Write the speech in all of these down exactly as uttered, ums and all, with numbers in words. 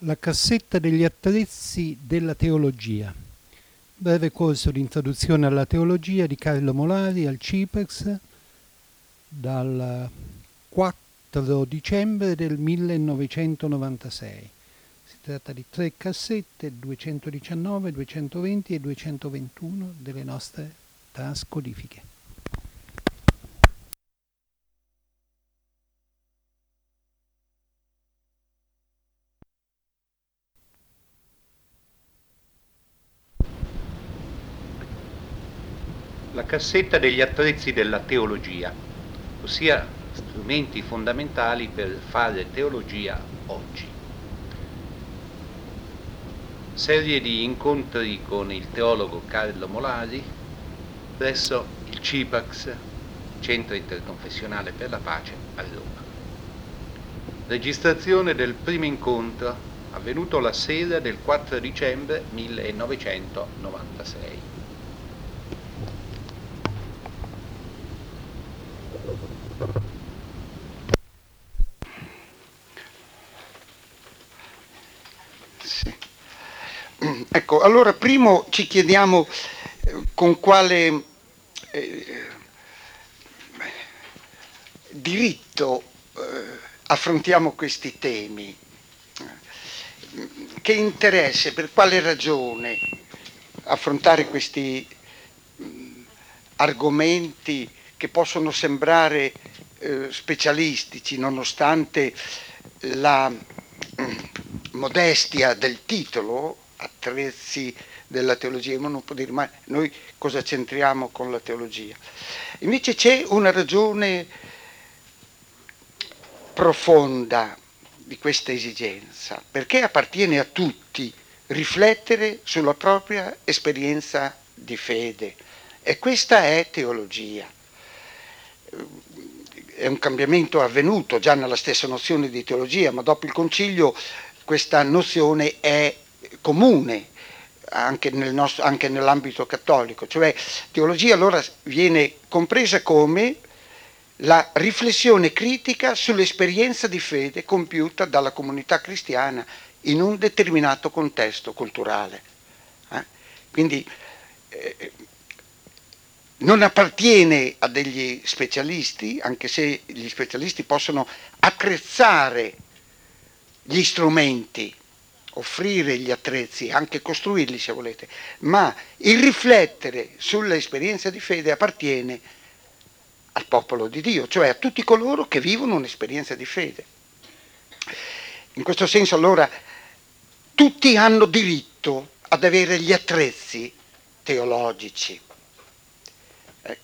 La cassetta degli attrezzi della teologia. Breve corso di introduzione alla teologia di Carlo Molari al CIPEX dal quattro dicembre del millenovecentonovantasei. Si tratta di tre cassette, duecentodiciannove, duecentoventi e duecentoventuno delle nostre trascodifiche. La cassetta degli attrezzi della teologia, ossia strumenti fondamentali per fare teologia oggi. Serie di incontri con il teologo Carlo Molari presso il CIPAX, Centro Interconfessionale per la Pace, a Roma. Registrazione del primo incontro avvenuto la sera del quattro dicembre millenovecentonovantasei. Sì. Ecco, allora primo ci chiediamo eh, con quale eh, diritto eh, affrontiamo questi temi, che interesse, per quale ragione affrontare questi mh, argomenti che possono sembrare eh, specialistici nonostante la mh, modestia del titolo, attrezzi della teologia. Uno non può dire ma noi cosa c'entriamo con la teologia? Invece c'è una ragione profonda di questa esigenza, perché appartiene a tutti riflettere sulla propria esperienza di fede, e questa è teologia. È un cambiamento avvenuto già nella stessa nozione di teologia, ma dopo il Concilio questa nozione è comune anche, nel nostro, anche nell'ambito cattolico, cioè teologia allora viene compresa come la riflessione critica sull'esperienza di fede compiuta dalla comunità cristiana in un determinato contesto culturale. Eh? Quindi eh, non appartiene a degli specialisti, anche se gli specialisti possono attrezzare gli strumenti, offrire gli attrezzi, anche costruirli se volete, ma il riflettere sull'esperienza di fede appartiene al popolo di Dio, cioè a tutti coloro che vivono un'esperienza di fede. In questo senso allora tutti hanno diritto ad avere gli attrezzi teologici, eh,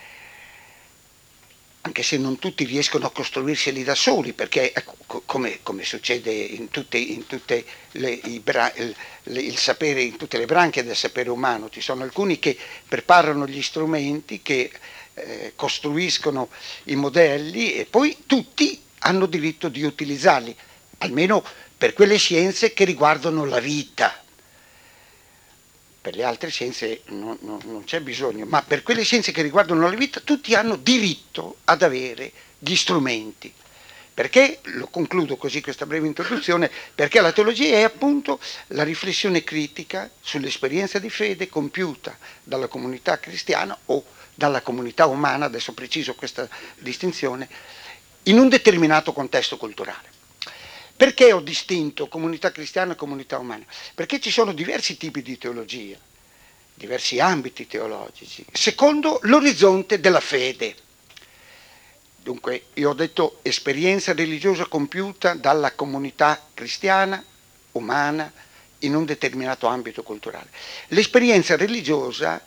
anche se non tutti riescono a costruirseli da soli, perché ecco, come, come succede in tutte, in tutte le, i, il, il sapere, in tutte le branche del sapere umano, ci sono alcuni che preparano gli strumenti, che Eh, costruiscono i modelli, e poi tutti hanno diritto di utilizzarli, almeno per quelle scienze che riguardano la vita. Per le altre scienze non, non, non c'è bisogno, ma per quelle scienze che riguardano la vita tutti hanno diritto ad avere gli strumenti. Perché, lo concludo così questa breve introduzione, perché la teologia è appunto la riflessione critica sull'esperienza di fede compiuta dalla comunità cristiana o dalla comunità umana, adesso preciso questa distinzione, in un determinato contesto culturale. Perché ho distinto comunità cristiana e comunità umana? Perché ci sono diversi tipi di teologia, diversi ambiti teologici, secondo l'orizzonte della fede. Dunque, io ho detto esperienza religiosa compiuta dalla comunità cristiana, umana, in un determinato ambito culturale. L'esperienza religiosa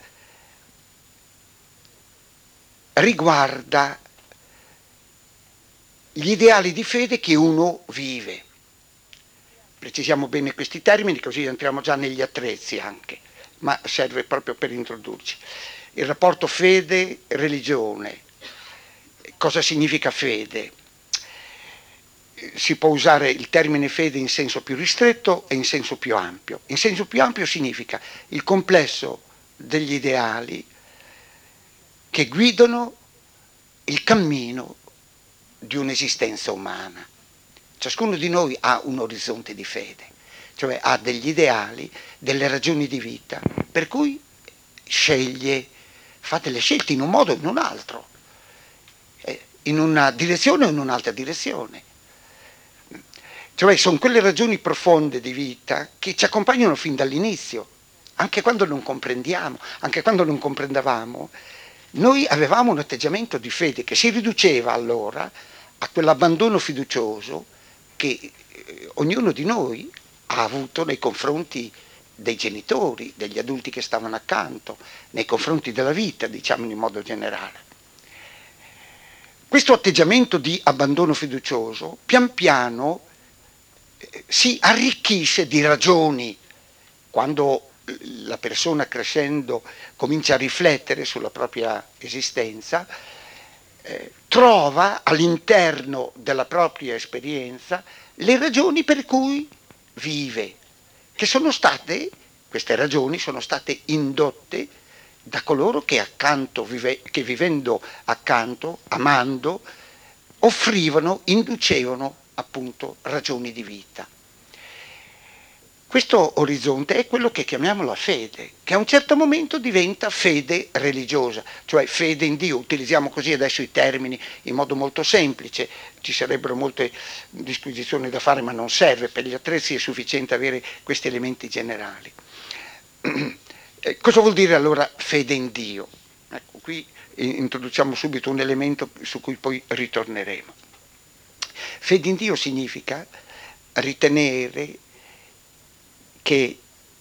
riguarda gli ideali di fede che uno vive. Precisiamo bene questi termini, così entriamo già negli attrezzi anche, ma serve proprio per introdurci. Il rapporto fede-religione. Cosa significa fede? Si può usare il termine fede in senso più ristretto e in senso più ampio. In senso più ampio significa il complesso degli ideali che guidano il cammino di un'esistenza umana. Ciascuno di noi ha un orizzonte di fede, cioè ha degli ideali, delle ragioni di vita, per cui sceglie, fa delle scelte in un modo o in un altro, in una direzione o in un'altra direzione. Cioè sono quelle ragioni profonde di vita che ci accompagnano fin dall'inizio, anche quando non comprendiamo, anche quando non comprendevamo. Noi avevamo un atteggiamento di fede che si riduceva allora a quell'abbandono fiducioso che eh, ognuno di noi ha avuto nei confronti dei genitori, degli adulti che stavano accanto, nei confronti della vita, diciamo in modo generale. Questo atteggiamento di abbandono fiducioso pian piano eh, si arricchisce di ragioni quando la persona crescendo comincia a riflettere sulla propria esistenza, eh, trova all'interno della propria esperienza le ragioni per cui vive, che sono state, queste ragioni sono state indotte da coloro che accanto, vive, che vivendo accanto, amando, offrivano, inducevano appunto ragioni di vita. Questo orizzonte è quello che chiamiamo la fede, che a un certo momento diventa fede religiosa, cioè fede in Dio. Utilizziamo così adesso i termini in modo molto semplice, ci sarebbero molte disquisizioni da fare, ma non serve, per gli attrezzi è sufficiente avere questi elementi generali. Eh, cosa vuol dire allora fede in Dio? Ecco, qui introduciamo subito un elemento su cui poi ritorneremo. Fede in Dio significa ritenere che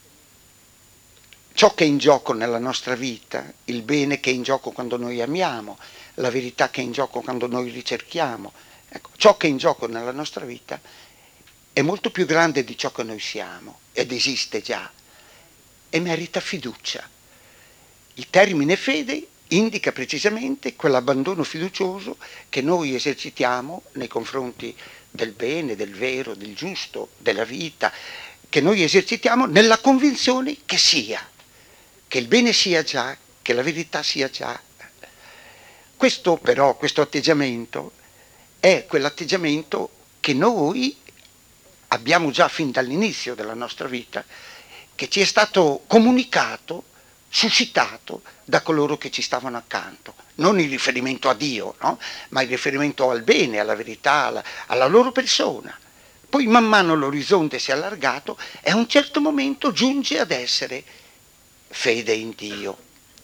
ciò che è in gioco nella nostra vita, il bene che è in gioco quando noi amiamo, la verità che è in gioco quando noi ricerchiamo, ecco, ciò che è in gioco nella nostra vita è molto più grande di ciò che noi siamo ed esiste già e merita fiducia. Il termine fede indica precisamente quell'abbandono fiducioso che noi esercitiamo nei confronti del bene, del vero, del giusto, della vita, che noi esercitiamo nella convinzione che sia, che il bene sia già, che la verità sia già. Questo però, questo atteggiamento, è quell'atteggiamento che noi abbiamo già fin dall'inizio della nostra vita, che ci è stato comunicato, suscitato da coloro che ci stavano accanto. Non in riferimento a Dio, no? Ma in riferimento al bene, alla verità, alla, alla loro persona. Poi man mano l'orizzonte si è allargato e a un certo momento giunge ad essere fede in Dio.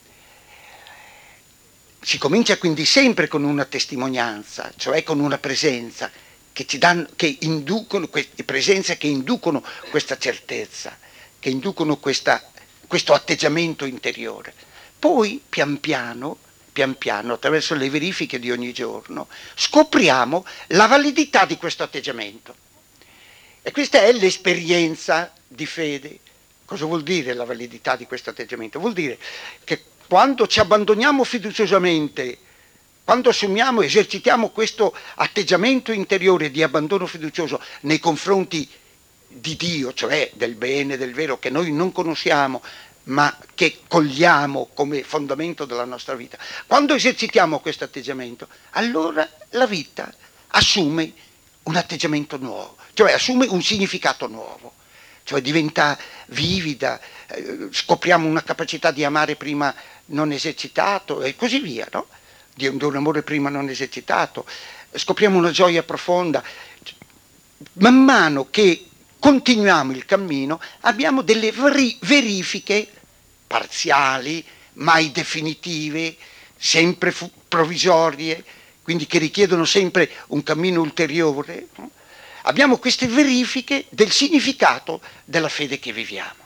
Si comincia quindi sempre con una testimonianza, cioè con una presenza che ci danno, che inducono, queste presenze che inducono questa certezza, che inducono questa, questo atteggiamento interiore. Poi pian piano, pian piano, attraverso le verifiche di ogni giorno, scopriamo la validità di questo atteggiamento. E questa è l'esperienza di fede. Cosa vuol dire la validità di questo atteggiamento? Vuol dire che quando ci abbandoniamo fiduciosamente, quando assumiamo, esercitiamo questo atteggiamento interiore di abbandono fiducioso nei confronti di Dio, cioè del bene, del vero, che noi non conosciamo, ma che cogliamo come fondamento della nostra vita, quando esercitiamo questo atteggiamento, allora la vita assume un atteggiamento nuovo, cioè assume un significato nuovo, cioè diventa vivida, eh, scopriamo una capacità di amare prima non esercitato e così via, no? Di un, di un amore prima non esercitato, scopriamo una gioia profonda. Man mano che continuiamo il cammino abbiamo delle veri- verifiche parziali, mai definitive, sempre fu- provvisorie, quindi che richiedono sempre un cammino ulteriore, no? Abbiamo queste verifiche del significato della fede che viviamo.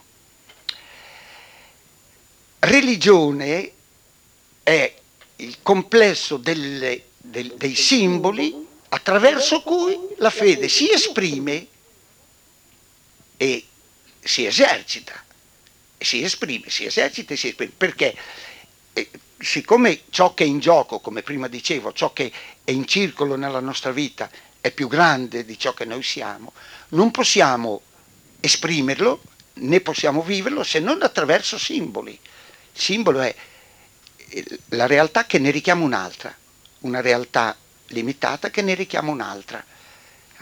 Religione è il complesso delle, del, dei simboli attraverso cui la fede si esprime e si esercita, e si esprime, si esercita e si esprime, perché eh, siccome ciò che è in gioco, come prima dicevo, ciò che è in circolo nella nostra vita è più grande di ciò che noi siamo, non possiamo esprimerlo, né possiamo viverlo se non attraverso simboli. Il simbolo è la realtà che ne richiama un'altra, una realtà limitata che ne richiama un'altra.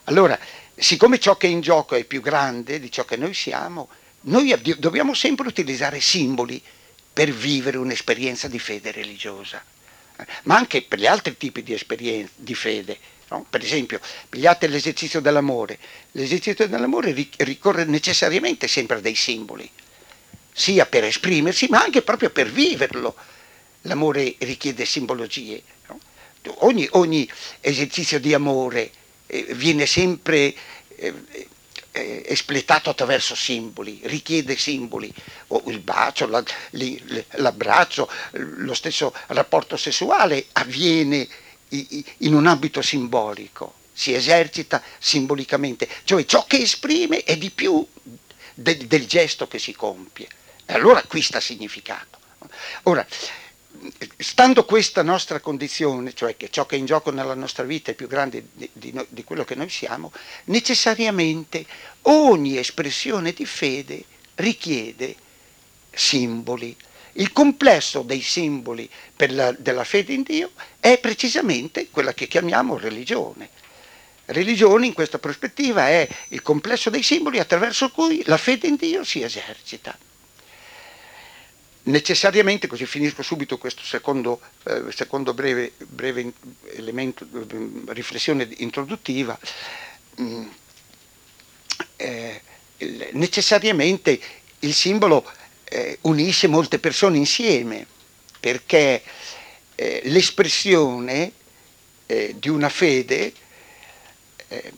Allora, siccome ciò che è in gioco è più grande di ciò che noi siamo, noi abbi- dobbiamo sempre utilizzare simboli per vivere un'esperienza di fede religiosa, eh, ma anche per gli altri tipi di esperienze di fede. No? Per esempio, pigliate l'esercizio dell'amore. L'esercizio dell'amore ri- ricorre necessariamente sempre a dei simboli, sia per esprimersi, ma anche proprio per viverlo. L'amore richiede simbologie. No? Ogni, ogni esercizio di amore eh, viene sempre eh, eh, espletato attraverso simboli, richiede simboli, o il bacio, la, li, l'abbraccio, lo stesso rapporto sessuale avviene in un ambito simbolico, si esercita simbolicamente, cioè ciò che esprime è di più del, del gesto che si compie, e allora acquista significato. Ora, stando questa nostra condizione, cioè che ciò che è in gioco nella nostra vita è più grande di, di, di quello che noi siamo, necessariamente ogni espressione di fede richiede simboli. Il complesso dei simboli per la, della fede in Dio è precisamente quella che chiamiamo religione. Religione in questa prospettiva è il complesso dei simboli attraverso cui la fede in Dio si esercita. Necessariamente, così finisco subito questo secondo, eh, secondo breve, breve elemento, riflessione introduttiva, mh, eh, necessariamente il simbolo eh, unisce molte persone insieme, perché eh, l'espressione eh, di una fede eh,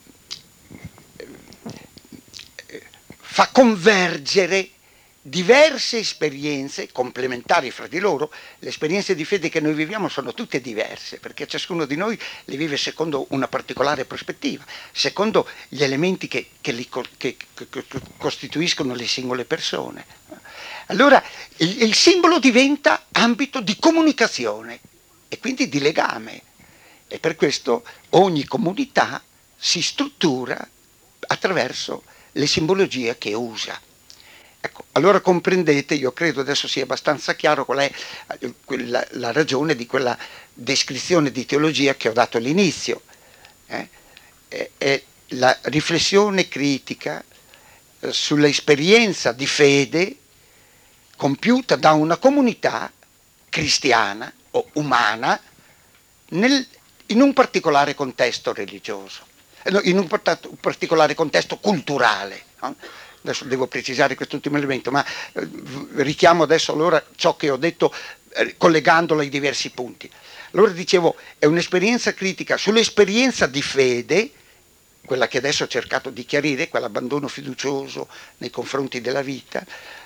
eh, fa convergere diverse esperienze complementari fra di loro. Le esperienze di fede che noi viviamo sono tutte diverse, perché ciascuno di noi le vive secondo una particolare prospettiva, secondo gli elementi che, che, li, che, che costituiscono le singole persone. Allora il, il simbolo diventa ambito di comunicazione e quindi di legame, e per questo ogni comunità si struttura attraverso le simbologie che usa. Ecco, allora comprendete, io credo adesso sia abbastanza chiaro qual è la, la ragione di quella descrizione di teologia che ho dato all'inizio. Eh? È, è la riflessione critica eh, sull'esperienza di fede compiuta da una comunità cristiana o umana nel, in un particolare contesto religioso, in un particolare contesto culturale. No? Adesso devo precisare quest'ultimo elemento, ma eh, richiamo adesso allora ciò che ho detto eh, collegandolo ai diversi punti. Allora dicevo, è un'esperienza critica sull'esperienza di fede, quella che adesso ho cercato di chiarire, quell'abbandono fiducioso nei confronti della vita,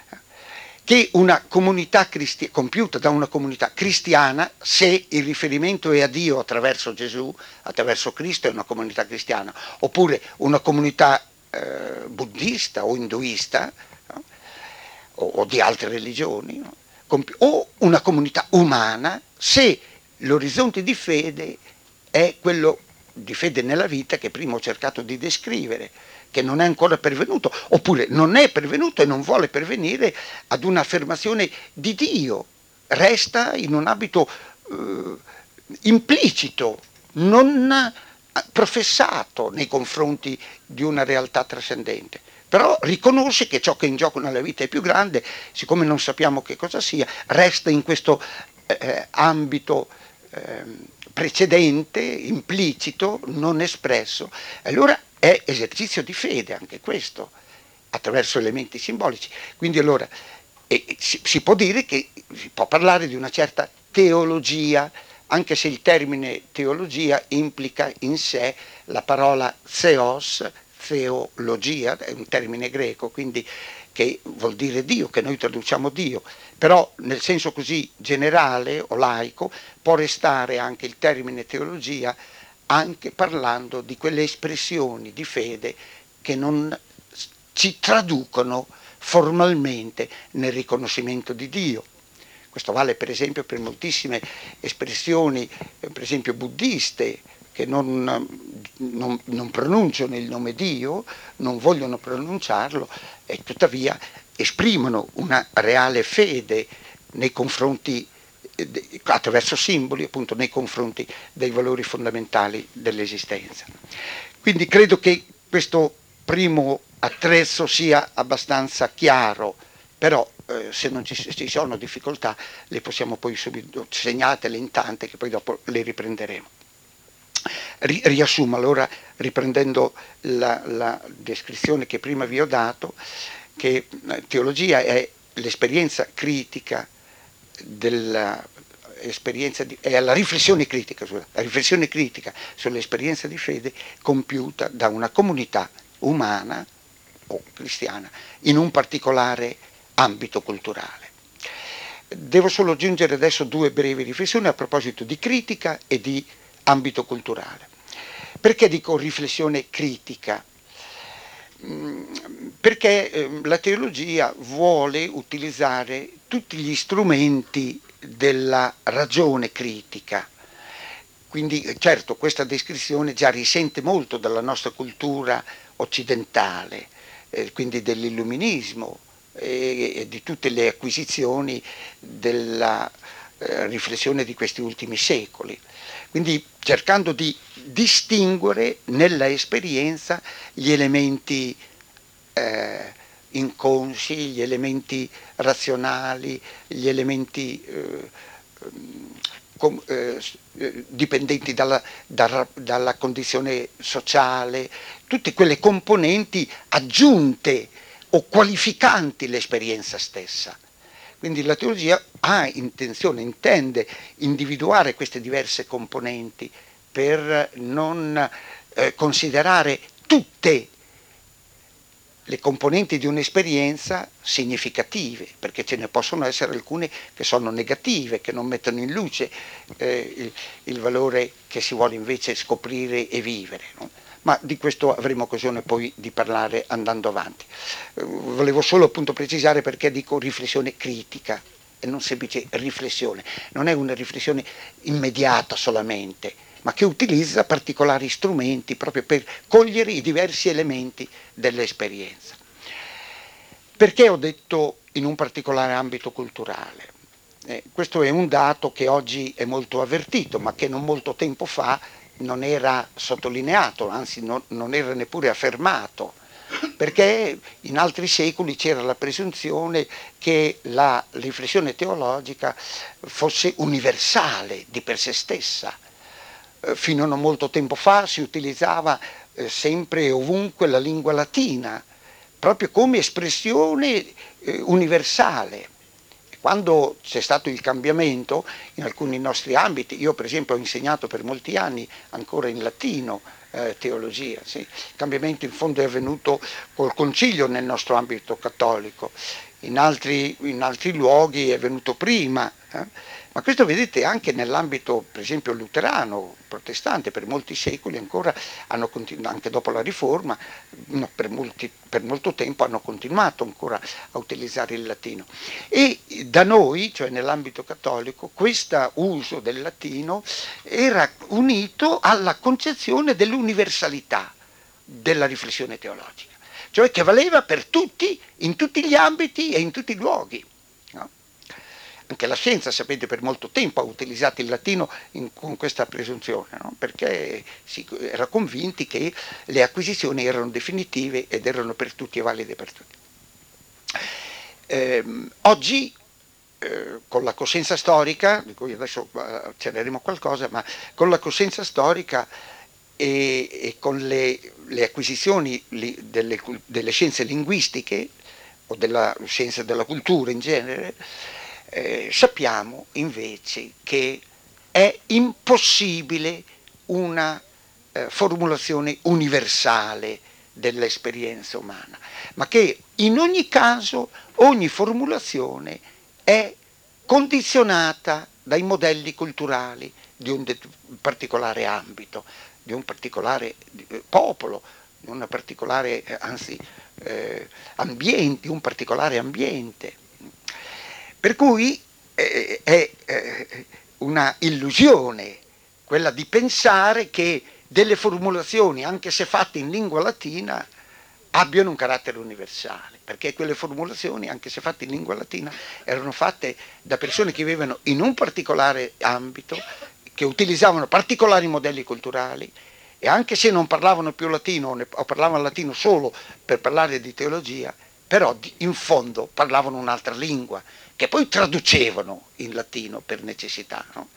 che una comunità cristiana, compiuta da una comunità cristiana, se il riferimento è a Dio attraverso Gesù, attraverso Cristo, è una comunità cristiana, oppure una comunità eh, buddista o induista, no? o, o di altre religioni, no? Compi- o una comunità umana, se l'orizzonte di fede è quello di fede nella vita che prima ho cercato di descrivere, che non è ancora pervenuto, oppure non è pervenuto e non vuole pervenire ad un'affermazione di Dio, resta in un ambito eh, implicito, non professato nei confronti di una realtà trascendente, però riconosce che ciò che è in gioco nella vita è più grande, siccome non sappiamo che cosa sia, resta in questo eh, ambito eh, precedente, implicito, non espresso. Allora è esercizio di fede anche questo, attraverso elementi simbolici. Quindi allora eh, si, si può dire che si può parlare di una certa teologia, anche se il termine teologia implica in sé la parola theos, teologia, è un termine greco, quindi che vuol dire Dio, che noi traduciamo Dio, però nel senso così generale o laico può restare anche il termine teologia, anche parlando di quelle espressioni di fede che non ci traducono formalmente nel riconoscimento di Dio. Questo vale per esempio per moltissime espressioni, per esempio buddiste, che non, non, non pronunciano il nome Dio, non vogliono pronunciarlo e tuttavia esprimono una reale fede nei confronti attraverso simboli appunto nei confronti dei valori fondamentali dell'esistenza. Quindi credo che questo primo attrezzo sia abbastanza chiaro, però eh, se non ci, ci sono difficoltà le possiamo poi subito segnatele in tante che poi dopo le riprenderemo. Ri, riassumo allora, riprendendo la, la descrizione che prima vi ho dato, che teologia è l'esperienza critica dell'esperienza di, è la riflessione critica, scusa, la riflessione critica sull'esperienza di fede compiuta da una comunità umana o cristiana in un particolare ambito culturale. Devo solo aggiungere adesso due brevi riflessioni a proposito di critica e di ambito culturale. Perché dico riflessione critica? Perché eh, la teologia vuole utilizzare tutti gli strumenti della ragione critica. Quindi certo questa descrizione già risente molto dalla nostra cultura occidentale, eh, quindi dell'illuminismo e, e di tutte le acquisizioni della eh, riflessione di questi ultimi secoli. Quindi cercando di distinguere nella esperienza gli elementi eh, inconsci, gli elementi razionali, gli elementi eh, com, eh, dipendenti dalla, da, dalla condizione sociale, tutte quelle componenti aggiunte o qualificanti l'esperienza stessa. Quindi la teologia ha intenzione, intende individuare queste diverse componenti per non eh, considerare tutte le componenti di un'esperienza significative, perché ce ne possono essere alcune che sono negative, che non mettono in luce eh, il, il valore che si vuole invece scoprire e vivere, no? Ma di questo avremo occasione poi di parlare andando avanti. Eh, volevo solo appunto precisare perché dico riflessione critica e non semplice riflessione. Non è una riflessione immediata solamente, ma che utilizza particolari strumenti proprio per cogliere i diversi elementi dell'esperienza. Perché ho detto in un particolare ambito culturale? Eh, questo è un dato che oggi è molto avvertito, ma che non molto tempo fa non era sottolineato, anzi non, non era neppure affermato, perché in altri secoli c'era la presunzione che la riflessione teologica fosse universale di per sé stessa. Eh, fino a non molto tempo fa si utilizzava eh, sempre e ovunque la lingua latina, proprio come espressione eh, universale. Quando c'è stato il cambiamento in alcuni nostri ambiti, io per esempio ho insegnato per molti anni ancora in latino eh, teologia, sì. Il cambiamento in fondo è avvenuto col concilio nel nostro ambito cattolico, in altri, in altri luoghi è venuto prima, eh. Ma questo vedete anche nell'ambito per esempio luterano, protestante, per molti secoli ancora hanno continuato, anche dopo la riforma, no, per, molti, per molto tempo hanno continuato ancora a utilizzare il latino. E da noi, cioè nell'ambito cattolico, questo uso del latino era unito alla concezione dell'universalità della riflessione teologica, cioè che valeva per tutti, in tutti gli ambiti e in tutti i luoghi. Anche la scienza, sapete, per molto tempo ha utilizzato il latino in, con questa presunzione, no? Perché si era convinti che le acquisizioni erano definitive ed erano per tutti e valide per tutti. Eh, oggi, eh, con la coscienza storica, di cui adesso accenneremo qualcosa, ma con la coscienza storica e, e con le, le acquisizioni li, delle, delle scienze linguistiche o della scienza della cultura in genere, Eh, sappiamo invece che è impossibile una eh, formulazione universale dell'esperienza umana, ma che in ogni caso ogni formulazione è condizionata dai modelli culturali di un de- particolare ambito, di un particolare eh, popolo, di una particolare, eh, anzi, eh, ambiente, un particolare ambiente. Per cui eh, è eh, una illusione quella di pensare che delle formulazioni, anche se fatte in lingua latina, abbiano un carattere universale, perché quelle formulazioni, anche se fatte in lingua latina, erano fatte da persone che vivevano in un particolare ambito, che utilizzavano particolari modelli culturali, e anche se non parlavano più latino o parlavano latino solo per parlare di teologia, però in fondo parlavano un'altra lingua, che poi traducevano in latino per necessità, no?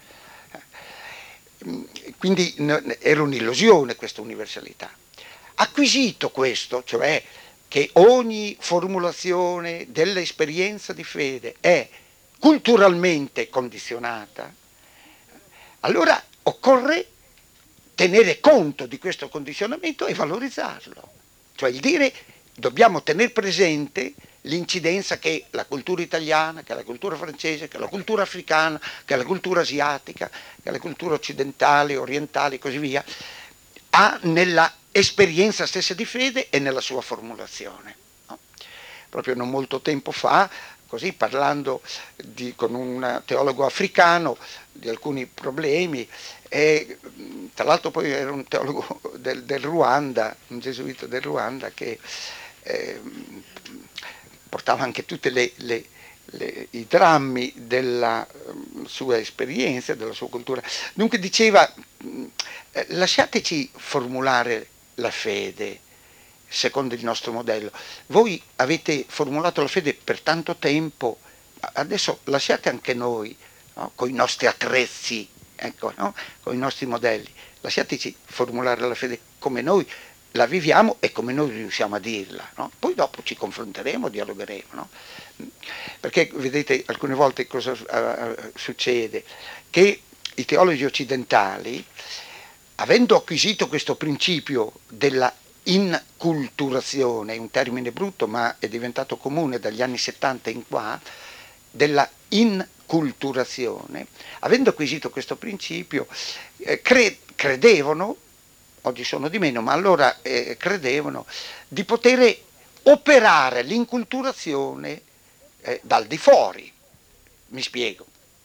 Quindi era un'illusione questa universalità. Acquisito questo, cioè che ogni formulazione dell'esperienza di fede è culturalmente condizionata, allora occorre tenere conto di questo condizionamento e valorizzarlo. Cioè il dire dobbiamo tenere presente l'incidenza che la cultura italiana, che la cultura francese, che la cultura africana, che la cultura asiatica, che la cultura occidentale, orientale e così via, ha nella esperienza stessa di fede e nella sua formulazione. No? Proprio non molto tempo fa, così parlando di, con un teologo africano di alcuni problemi, e tra l'altro poi era un teologo del, del Ruanda, un gesuita del Ruanda che eh, portava anche tutti le, le, le, i drammi della um, sua esperienza, della sua cultura. Dunque diceva, eh, lasciateci formulare la fede secondo il nostro modello. Voi avete formulato la fede per tanto tempo, adesso lasciate anche noi, no? Con i nostri attrezzi, ecco, no? Con i nostri modelli, lasciateci formulare la fede come noi la viviamo e come noi riusciamo a dirla, no? Poi dopo ci confronteremo, dialogheremo, no? Perché vedete alcune volte cosa uh, succede? Che i teologi occidentali, avendo acquisito questo principio della inculturazione, un termine brutto ma è diventato comune dagli anni settanta in qua, della inculturazione, avendo acquisito questo principio, eh, cre- credevano, oggi sono di meno, ma allora eh, credevano di poter operare l'inculturazione eh, dal di fuori. Mi spiego.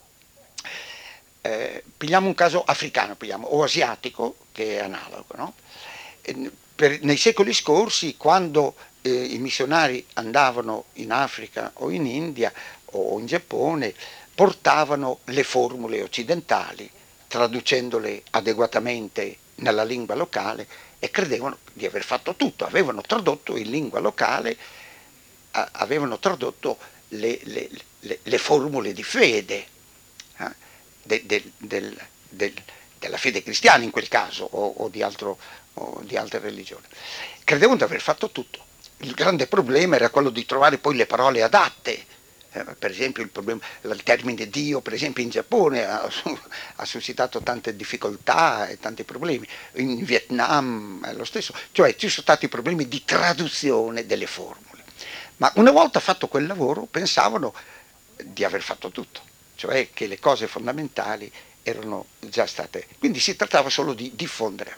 Eh, pigliamo un caso africano, pigliamo, o asiatico, che è analogo, no? E, per, nei secoli scorsi, quando eh, i missionari andavano in Africa o in India o in Giappone, portavano le formule occidentali, traducendole adeguatamente nella lingua locale, e credevano di aver fatto tutto, avevano tradotto in lingua locale, a, avevano tradotto le, le, le, le formule di fede, eh, de, de, del, del, della fede cristiana in quel caso, o, o, di altro, o di altre religioni. Credevano di aver fatto tutto. Il grande problema era quello di trovare poi le parole adatte. Per esempio il, problema, il termine Dio, per esempio in Giappone ha, ha suscitato tante difficoltà e tanti problemi, in Vietnam è lo stesso, cioè ci sono stati problemi di traduzione delle formule. Ma una volta fatto quel lavoro pensavano di aver fatto tutto, cioè che le cose fondamentali erano già state, quindi si trattava solo di diffondere,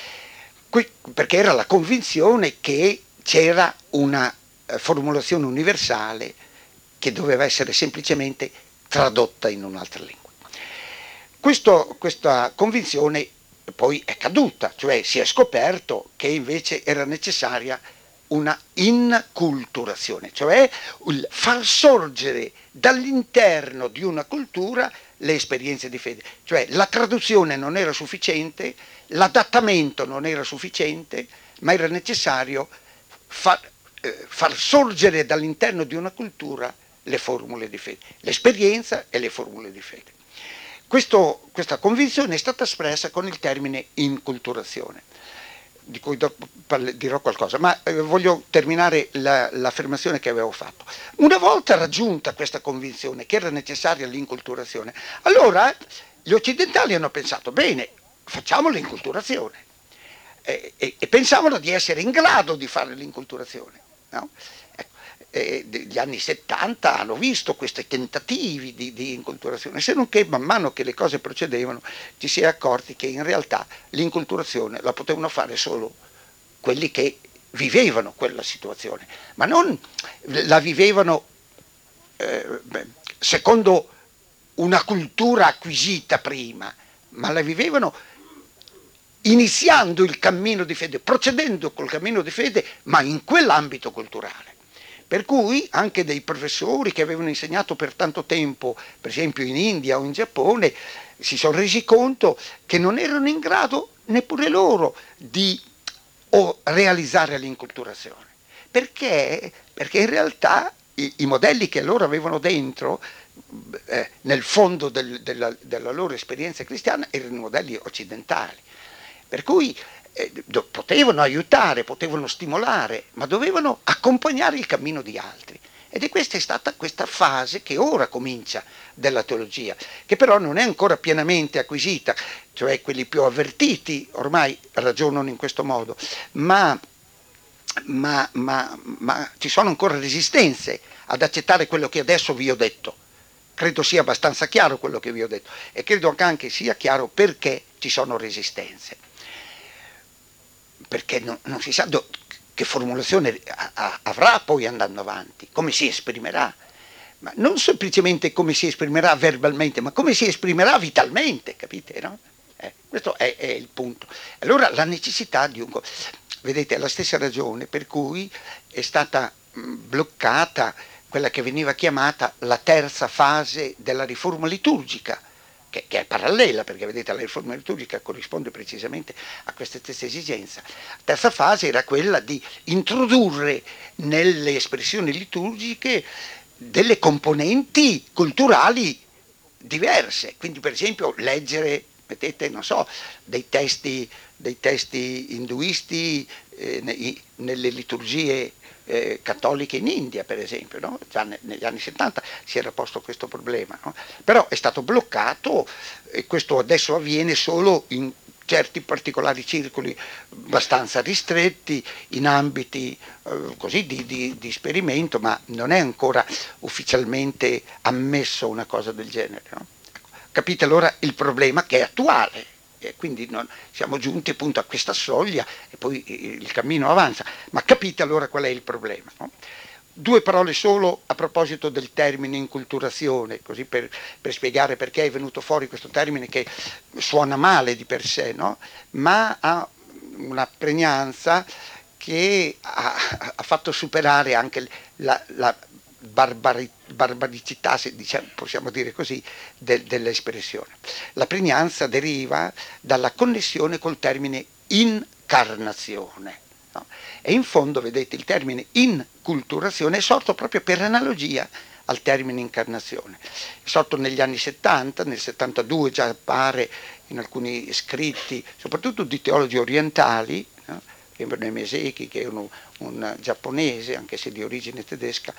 perché era la convinzione che c'era una formulazione universale che doveva essere semplicemente tradotta in un'altra lingua. Questo, questa convinzione poi è caduta, cioè si è scoperto che invece era necessaria una inculturazione, cioè il far sorgere dall'interno di una cultura le esperienze di fede, cioè la traduzione non era sufficiente, l'adattamento non era sufficiente, ma era necessario far, eh, far sorgere dall'interno di una cultura le formule di fede, l'esperienza e le formule di fede. Questo, questa convinzione è stata espressa con il termine inculturazione, di cui dopo dirò qualcosa, ma eh, voglio terminare la, l'affermazione che avevo fatto. Una volta raggiunta questa convinzione che era necessaria l'inculturazione, allora gli occidentali hanno pensato, bene, facciamo l'inculturazione, e, e, e pensavano di essere in grado di fare l'inculturazione, no? Eh, degli anni settanta hanno visto questi tentativi di, di inculturazione, se non che man mano che le cose procedevano ci si è accorti che in realtà l'inculturazione la potevano fare solo quelli che vivevano quella situazione, ma non la vivevano eh, secondo una cultura acquisita prima, ma la vivevano iniziando il cammino di fede, procedendo col cammino di fede, ma in quell'ambito culturale. Per cui anche dei professori che avevano insegnato per tanto tempo, per esempio in India o in Giappone, si sono resi conto che non erano in grado neppure loro di o realizzare l'inculturazione. Perché? Perché in realtà i, i modelli che loro avevano dentro, eh, nel fondo del, della, della loro esperienza cristiana, erano modelli occidentali. Per cui eh, potevano aiutare, potevano stimolare, ma dovevano accompagnare il cammino di altri. Ed è questa è stata questa fase che ora comincia della teologia, che però non è ancora pienamente acquisita, cioè quelli più avvertiti ormai ragionano in questo modo, ma, ma, ma, ma ci sono ancora resistenze ad accettare quello che adesso vi ho detto. Credo sia abbastanza chiaro quello che vi ho detto e credo anche sia chiaro perché ci sono resistenze. Perché non, non si sa do, che formulazione avrà poi andando avanti, come si esprimerà, ma non semplicemente come si esprimerà verbalmente, ma come si esprimerà vitalmente, capite? No? Eh, questo è, è il punto. Allora la necessità di un... Vedete, è la stessa ragione per cui è stata bloccata quella che veniva chiamata la terza fase della riforma liturgica, Che, che è parallela, perché vedete la riforma liturgica corrisponde precisamente a questa stessa esigenza. La terza fase era quella di introdurre nelle espressioni liturgiche delle componenti culturali diverse, quindi per esempio leggere, vedete, non so, dei testi, dei testi induisti eh, nei, nelle liturgie Eh, cattoliche in India, per esempio, no? Già ne, negli anni settanta si era posto questo problema, no? Però è stato bloccato e questo adesso avviene solo in certi particolari circoli abbastanza ristretti, in ambiti eh, così di, di, di esperimento, ma non è ancora ufficialmente ammesso una cosa del genere, no? Ecco, capite allora il problema che è attuale. E quindi non, siamo giunti appunto a questa soglia e poi il cammino avanza, ma capite allora qual è il problema, no? Due parole solo a proposito del termine inculturazione, così per, per spiegare perché è venuto fuori questo termine che suona male di per sé, no? Ma ha una pregnanza che ha, ha fatto superare anche la, la barbari, barbaricità, se diciamo, possiamo dire così, de, dell'espressione. La pregnanza deriva dalla connessione col termine incarnazione, no? E in fondo, vedete, il termine inculturazione è sorto proprio per analogia al termine incarnazione. È sorto negli anni settanta, nel settantadue già appare in alcuni scritti, soprattutto di teologi orientali, no? Nemeseki, che è uno, un giapponese, anche se di origine tedesca.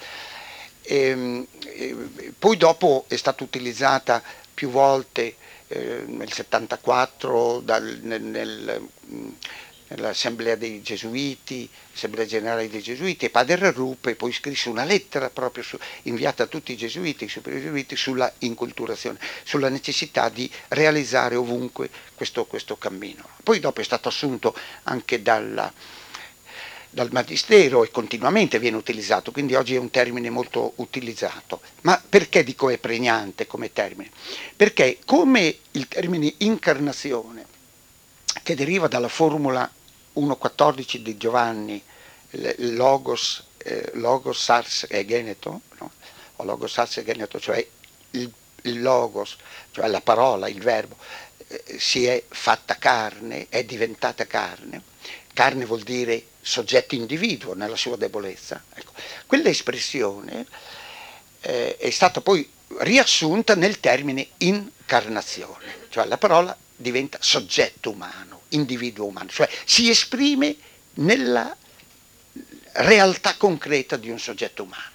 E, e, poi dopo è stata utilizzata più volte eh, nel settantaquattro dal, nel, nel, nell'Assemblea dei Gesuiti, Assemblea Generale dei Gesuiti, e Padre Ruppe poi scrisse una lettera proprio su, inviata a tutti i Gesuiti, i superiori Gesuiti, sulla inculturazione, sulla necessità di realizzare ovunque questo, questo cammino. Poi dopo è stato assunto anche dalla dal Magistero e continuamente viene utilizzato, quindi oggi è un termine molto utilizzato. Ma perché dico è pregnante come termine? Perché come il termine incarnazione, che deriva dalla formula uno quattordici di Giovanni, logos, eh, logos sars egeneto, no? O logos sars egeneto, cioè il, il logos, cioè la parola, il verbo, eh, si è fatta carne, è diventata carne. Carne vuol dire soggetto individuo nella sua debolezza. Ecco, quell'espressione eh, è stata poi riassunta nel termine incarnazione, cioè la parola diventa soggetto umano, individuo umano, cioè si esprime nella realtà concreta di un soggetto umano.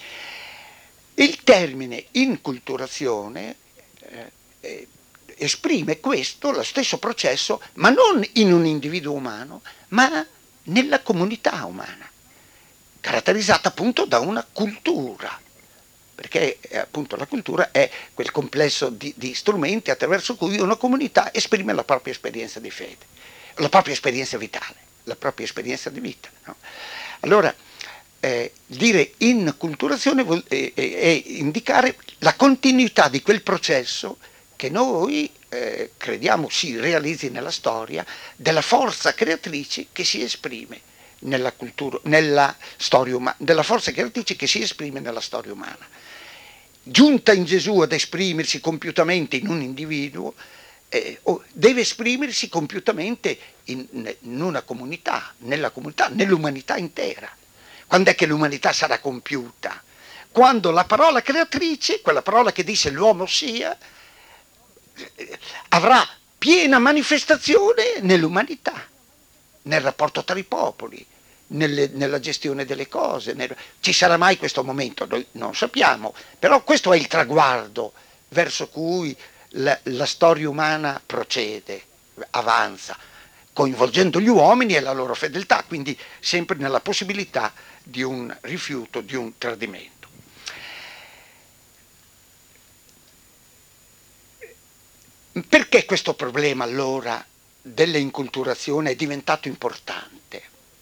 Il termine inculturazione eh, eh, esprime questo, lo stesso processo, ma non in un individuo umano, ma nella comunità umana, caratterizzata appunto da una cultura, perché eh, appunto la cultura è quel complesso di, di strumenti attraverso cui una comunità esprime la propria esperienza di fede, la propria esperienza vitale, la propria esperienza di vita, no? Allora, eh, dire inculturazione vuol, eh, è indicare la continuità di quel processo che noi eh, crediamo si realizzi nella storia, della forza creatrice che si esprime nella cultura, nella storia umana, della forza creatrice che si esprime nella storia umana. Giunta in Gesù ad esprimersi compiutamente in un individuo, eh, deve esprimersi compiutamente in, in una comunità, nella comunità, nell'umanità intera. Quando è che l'umanità sarà compiuta? Quando la parola creatrice, quella parola che disse l'uomo sia, avrà piena manifestazione nell'umanità, nel rapporto tra i popoli, nelle, nella gestione delle cose. Nel... Ci sarà mai questo momento? Noi non sappiamo, però questo è il traguardo verso cui la, la storia umana procede, avanza, coinvolgendo gli uomini e la loro fedeltà, quindi sempre nella possibilità di un rifiuto, di un tradimento. Perché questo problema allora dell'inculturazione è diventato importante?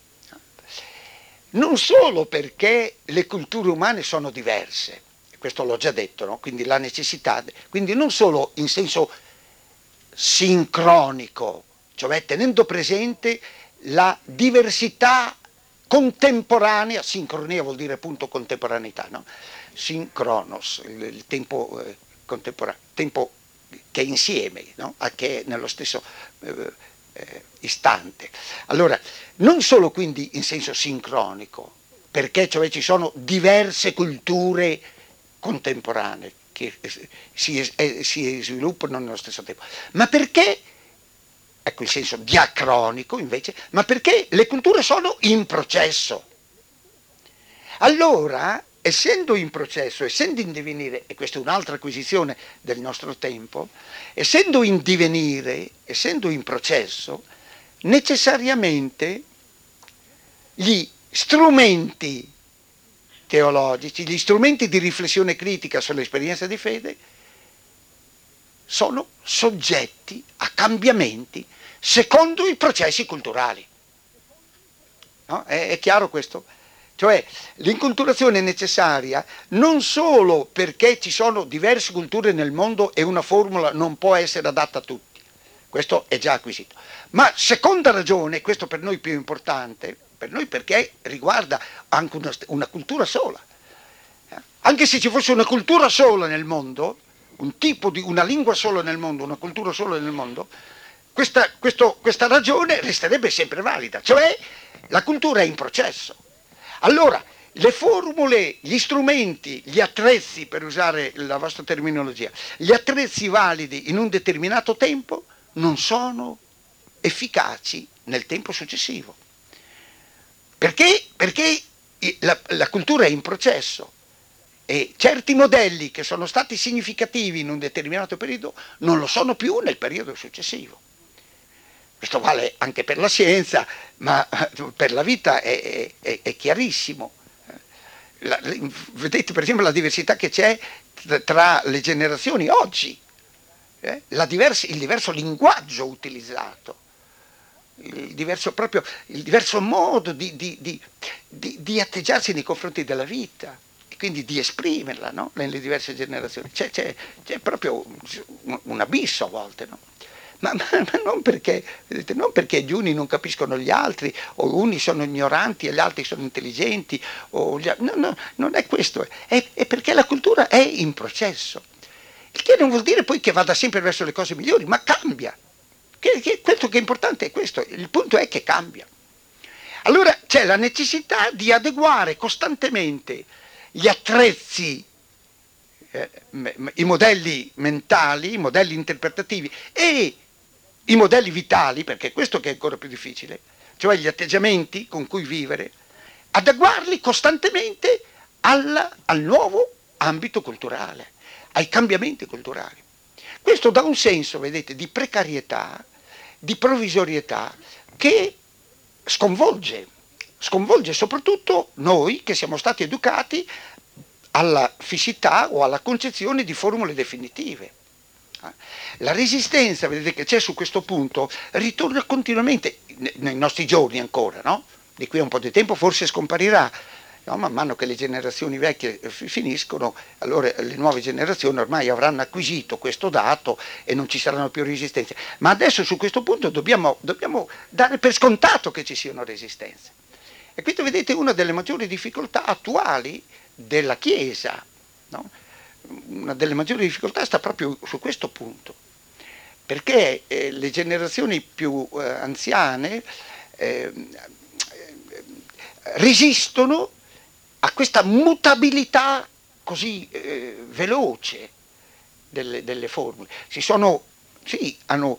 Non solo perché le culture umane sono diverse, questo l'ho già detto, no? Quindi la necessità, quindi non solo in senso sincronico, cioè tenendo presente la diversità contemporanea, sincronia vuol dire appunto contemporaneità, no? Sincronos, il, il tempo eh, contemporaneo, tempo che è insieme, no? Che è nello stesso eh, eh, istante. Allora, non solo quindi in senso sincronico, perché cioè ci sono diverse culture contemporanee che si, eh, si sviluppano nello stesso tempo, ma perché, ecco il senso diacronico invece, ma perché le culture sono in processo. Allora, essendo in processo, essendo in divenire, e questa è un'altra acquisizione del nostro tempo, essendo in divenire, essendo in processo, necessariamente gli strumenti teologici, gli strumenti di riflessione critica sull'esperienza di fede sono soggetti a cambiamenti secondo i processi culturali. No? È, è chiaro questo? Cioè l'inculturazione è necessaria non solo perché ci sono diverse culture nel mondo e una formula non può essere adatta a tutti, questo è già acquisito, ma seconda ragione, questo per noi più importante, per noi perché riguarda anche una, una cultura sola. Anche se ci fosse una cultura sola nel mondo, un tipo di, una lingua sola nel mondo, una cultura sola nel mondo, questa, questo, questa ragione resterebbe sempre valida, cioè la cultura è in processo. Allora, le formule, gli strumenti, gli attrezzi, per usare la vostra terminologia, gli attrezzi validi in un determinato tempo non sono efficaci nel tempo successivo. Perché? Perché la, la cultura è in processo e certi modelli che sono stati significativi in un determinato periodo non lo sono più nel periodo successivo. Questo vale anche per la scienza, ma per la vita è, è, è chiarissimo. La, vedete per esempio la diversità che c'è tra le generazioni oggi, eh? la diversi, il diverso linguaggio utilizzato, il diverso, proprio, il diverso modo di, di, di, di, di atteggiarsi nei confronti della vita e quindi di esprimerla, no? Nelle diverse generazioni. C'è, c'è, c'è proprio un, un abisso a volte, no? Ma, ma, ma non perché, vedete, non perché gli uni non capiscono gli altri, o uni sono ignoranti e gli altri sono intelligenti, o gli, no, no, non è questo, è, è perché la cultura è in processo. Il che non vuol dire poi che vada sempre verso le cose migliori, ma cambia. Che, che, questo che è importante è questo, il punto è che cambia. Allora c'è la necessità di adeguare costantemente gli attrezzi, eh, i modelli mentali, i modelli interpretativi e i modelli vitali, perché è questo che è ancora più difficile, cioè gli atteggiamenti con cui vivere, adeguarli costantemente alla, al nuovo ambito culturale, ai cambiamenti culturali. Questo dà un senso, vedete, di precarietà, di provvisorietà che sconvolge, sconvolge soprattutto noi che siamo stati educati alla fissità o alla concezione di formule definitive. La resistenza, vedete, che c'è su questo punto ritorna continuamente nei nostri giorni ancora, no? Di qui a un po' di tempo forse scomparirà no? Man mano che le generazioni vecchie finiscono, allora le nuove generazioni ormai avranno acquisito questo dato e non ci saranno più resistenze. Ma adesso su questo punto dobbiamo, dobbiamo dare per scontato che ci siano resistenze. E questa, vedete, è una delle maggiori difficoltà attuali della Chiesa, no? Una delle maggiori difficoltà sta proprio su questo punto, perché eh, le generazioni più eh, anziane eh, resistono a questa mutabilità così eh, veloce delle, delle formule. Si sono, sì, hanno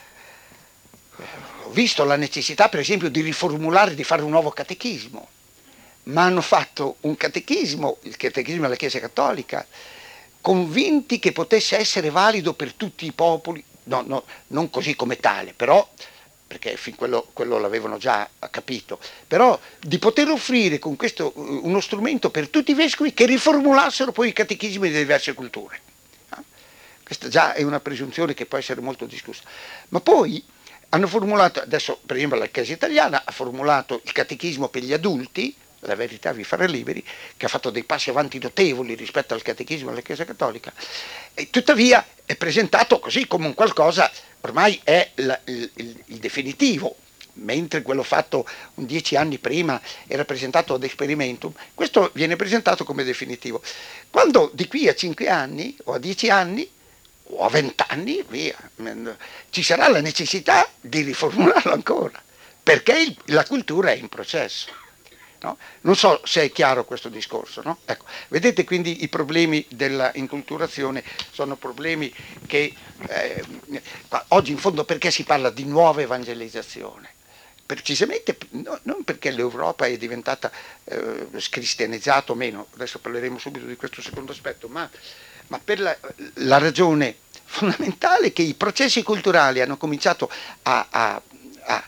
ho visto la necessità, per esempio, di riformulare, di fare un nuovo catechismo, ma hanno fatto un catechismo, il catechismo della Chiesa Cattolica, convinti che potesse essere valido per tutti i popoli, no, no, non così come tale, però, perché fin quello, quello l'avevano già capito, però di poter offrire con questo uno strumento per tutti i vescovi che riformulassero poi i catechismi di diverse culture. No? Questa già è una presunzione che può essere molto discussa. Ma poi hanno formulato, adesso per esempio la Chiesa italiana ha formulato il catechismo per gli adulti, La verità vi farà liberi, che ha fatto dei passi avanti notevoli rispetto al catechismo della Chiesa Cattolica, e tuttavia è presentato così come un qualcosa, ormai è il, il, il definitivo, mentre quello fatto un dieci anni prima era presentato ad experimentum, questo viene presentato come definitivo. Quando di qui a cinque anni o a dieci anni o a vent'anni, via, ci sarà la necessità di riformularlo ancora, perché il, la cultura è in processo. No? Non so se è chiaro questo discorso, no? Ecco, vedete quindi i problemi della inculturazione sono problemi che eh, oggi in fondo perché si parla di nuova evangelizzazione? Precisamente no, non perché l'Europa è diventata eh, scristianizzata o meno, adesso parleremo subito di questo secondo aspetto, ma, ma per la, la ragione fondamentale che i processi culturali hanno cominciato a, a, a,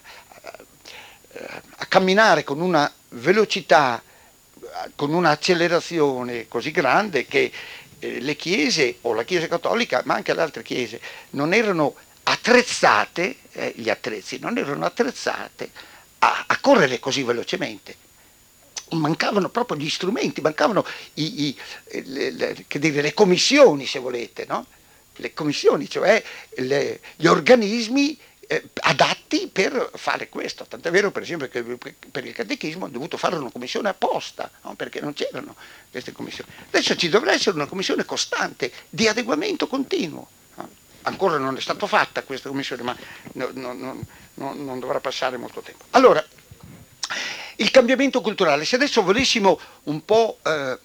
a camminare con una velocità, con un'accelerazione così grande che eh, le chiese o la Chiesa Cattolica, ma anche le altre chiese, non erano attrezzate, eh, gli attrezzi non erano attrezzate a, a correre così velocemente. Mancavano proprio gli strumenti, mancavano i, i, le, le, che dire, le commissioni, se volete, no? Le commissioni, cioè le, gli organismi Eh, adatti per fare questo, tant'è vero per esempio che per il catechismo ho dovuto fare una commissione apposta, no? Perché non c'erano queste commissioni. Adesso ci dovrà essere una commissione costante di adeguamento continuo, no? Ancora non è stata fatta questa commissione, ma no, no, no, no, non dovrà passare molto tempo. Allora, il cambiamento culturale, se adesso volessimo un po' eh,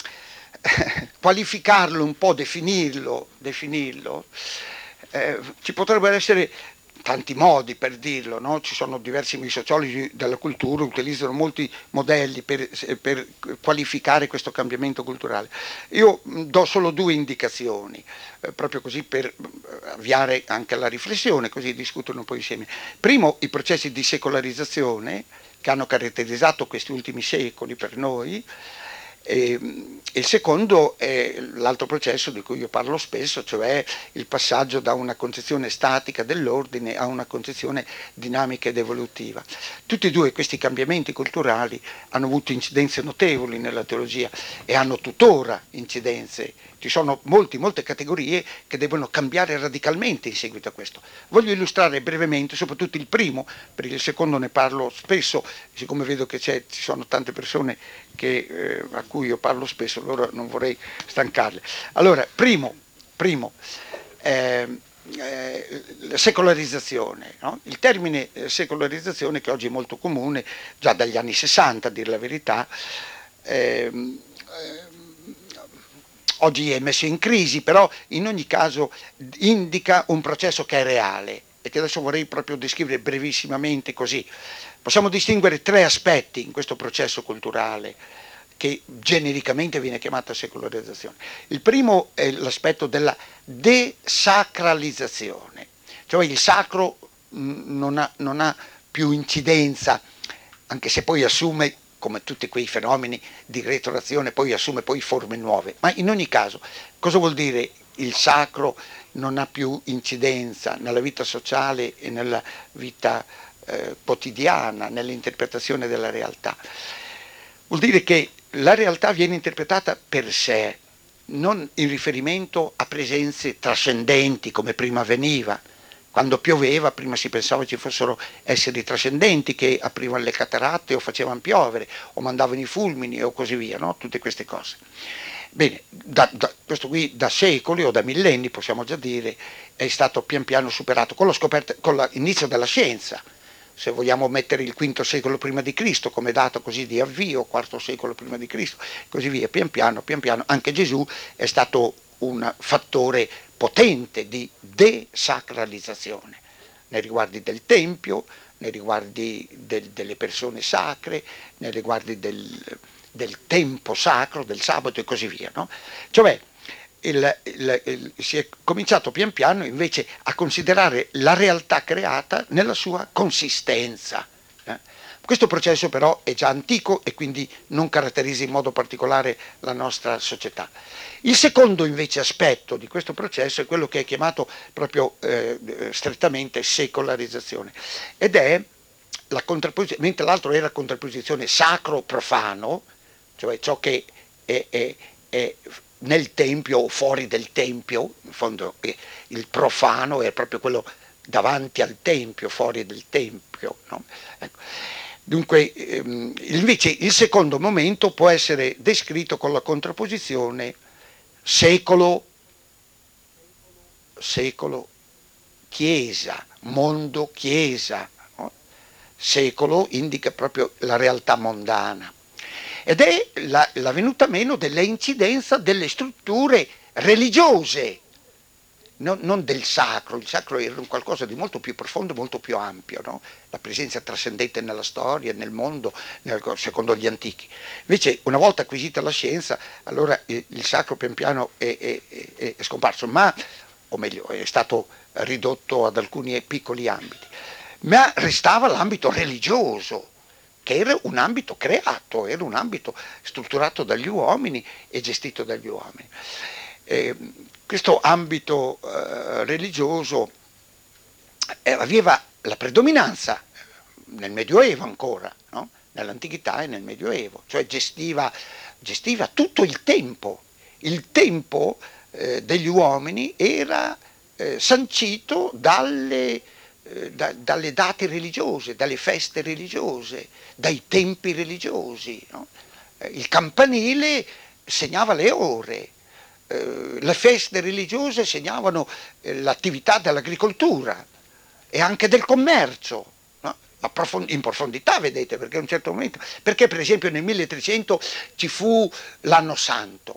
qualificarlo, un po' definirlo, definirlo eh, ci potrebbero essere tanti modi per dirlo, no? Ci sono diversi sociologi della cultura, utilizzano molti modelli per, per qualificare questo cambiamento culturale. Io do solo due indicazioni, eh, proprio così per avviare anche la riflessione, così discutono un po' insieme. Primo, i processi di secolarizzazione che hanno caratterizzato questi ultimi secoli per noi. E il secondo è l'altro processo di cui io parlo spesso, cioè il passaggio da una concezione statica dell'ordine a una concezione dinamica ed evolutiva. Tutti e due questi cambiamenti culturali hanno avuto incidenze notevoli nella teologia e hanno tuttora incidenze. Ci sono molti, molte categorie che devono cambiare radicalmente in seguito a questo. Voglio illustrare brevemente, soprattutto il primo, perché il secondo ne parlo spesso, siccome vedo che c'è, ci sono tante persone che, eh, a cui io parlo spesso, allora non vorrei stancarle. Allora, primo, primo eh, eh, la secolarizzazione, no? Il termine eh, secolarizzazione, che oggi è molto comune, già dagli anni sessanta, a dire la verità, eh, eh, oggi è messo in crisi, però in ogni caso indica un processo che è reale e che adesso vorrei proprio descrivere brevissimamente così. Possiamo distinguere tre aspetti in questo processo culturale che genericamente viene chiamata secolarizzazione. Il primo è l'aspetto della desacralizzazione, cioè il sacro non ha, non ha più incidenza, anche se poi assume, come tutti quei fenomeni di retroazione, poi assume poi forme nuove. Ma in ogni caso, cosa vuol dire il sacro non ha più incidenza nella vita sociale e nella vita eh, quotidiana, nell'interpretazione della realtà? Vuol dire che la realtà viene interpretata per sé, non in riferimento a presenze trascendenti come prima avveniva. Quando pioveva prima si pensava ci fossero esseri trascendenti che aprivano le cataratte o facevano piovere o mandavano i fulmini o così via, no? Tutte queste cose. Bene, da, da, questo qui da secoli o da millenni possiamo già dire è stato pian piano superato con, la scoperta, con l'inizio della scienza. Se vogliamo mettere il quinto secolo prima di Cristo come data così di avvio, quarto secolo prima di Cristo, così via, pian piano, pian piano, anche Gesù è stato un fattore potente di desacralizzazione nei riguardi del Tempio, nei riguardi del, delle persone sacre, nei riguardi del, del tempo sacro, del sabato e così via, no? Cioè il, il, il, si è cominciato pian piano invece a considerare la realtà creata nella sua consistenza. Eh? Questo processo però è già antico e quindi non caratterizza in modo particolare la nostra società. Il secondo invece aspetto di questo processo è quello che è chiamato proprio eh, strettamente secolarizzazione ed è la contrapposizione, mentre l'altro era contrapposizione sacro-profano, cioè ciò che è, è, è nel tempio o fuori del tempio, in fondo eh, il profano è proprio quello davanti al tempio, fuori del tempio, no? Ecco. Dunque, ehm, invece il secondo momento può essere descritto con la contrapposizione secolo, secolo, chiesa, mondo, chiesa. No? Secolo indica proprio la realtà mondana. Ed è la, la venuta meno dell'incidenza delle strutture religiose, non, non del sacro. Il sacro era un qualcosa di molto più profondo, molto più ampio, no? La presenza trascendente nella storia, nel mondo, nel, secondo gli antichi. Invece, una volta acquisita la scienza, allora il, il sacro pian piano è, è, è, è scomparso, ma, o meglio, è stato ridotto ad alcuni piccoli ambiti. Ma restava l'ambito religioso, che era un ambito creato, era un ambito strutturato dagli uomini e gestito dagli uomini. Eh, questo ambito eh, religioso eh, aveva la predominanza nel Medioevo ancora, no? Nell'antichità e nel Medioevo, cioè gestiva, gestiva tutto il tempo. Il tempo eh, degli uomini era eh, sancito dalle Da, dalle date religiose, dalle feste religiose, dai tempi religiosi. No? Eh, il campanile segnava le ore, eh, le feste religiose segnavano eh, l'attività dell'agricoltura e anche del commercio, no? In profondità, vedete, perché a un certo momento, perché per esempio nel milletrecento ci fu l'anno santo?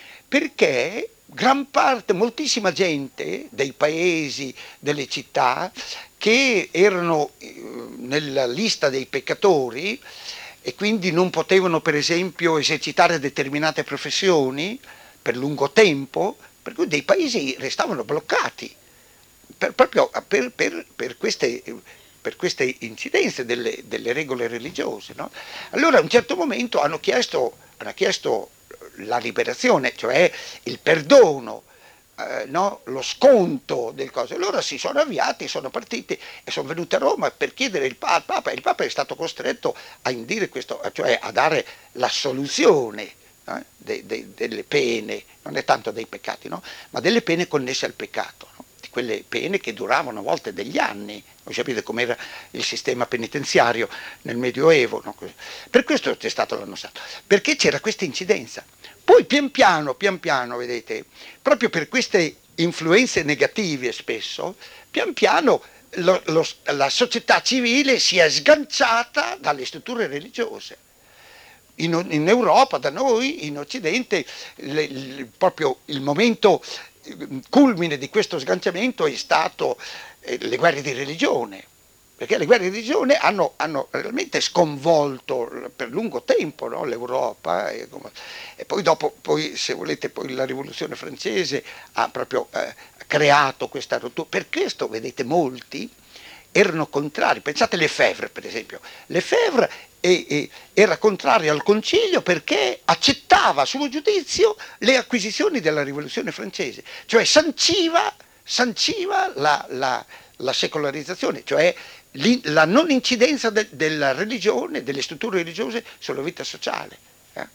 Perché gran parte, moltissima gente dei paesi, delle città, che erano nella lista dei peccatori e quindi non potevano per esempio esercitare determinate professioni per lungo tempo, per cui dei paesi restavano bloccati per, proprio per, per, per, queste, per queste incidenze delle, delle regole religiose. No? Allora a un certo momento hanno chiesto, hanno chiesto la liberazione, cioè il perdono, eh, no? Lo sconto del coso. Allora si sono avviati, sono partiti e sono venuti a Roma per chiedere il Papa. Il Papa è stato costretto a indire questo, cioè a dare l'assoluzione eh, de, de, delle pene, non è tanto dei peccati, no? Ma delle pene connesse al peccato, no? Di quelle pene che duravano a volte degli anni. Voi sapete com'era il sistema penitenziario nel Medioevo, no? Per questo c'è stato l'anno santo, perché c'era questa incidenza. Poi pian piano, pian piano, vedete, proprio per queste influenze negative spesso, pian piano lo, lo, la società civile si è sganciata dalle strutture religiose. In, in Europa, da noi, in Occidente, le, le, proprio il momento culmine di questo sganciamento è stato eh, le guerre di religione, perché le guerre di religione hanno, hanno realmente sconvolto per lungo tempo, no, l'Europa e, e poi dopo, poi, se volete, poi la rivoluzione francese ha proprio eh, creato questa rottura. Per questo, vedete, molti erano contrari. Pensate Lefebvre, per esempio. Lefebvre e, e, era contrario al concilio perché accettava a suo giudizio le acquisizioni della rivoluzione francese, cioè sanciva, sanciva la, la, la secolarizzazione, cioè la non incidenza de, della religione, delle strutture religiose sulla vita sociale. Eh?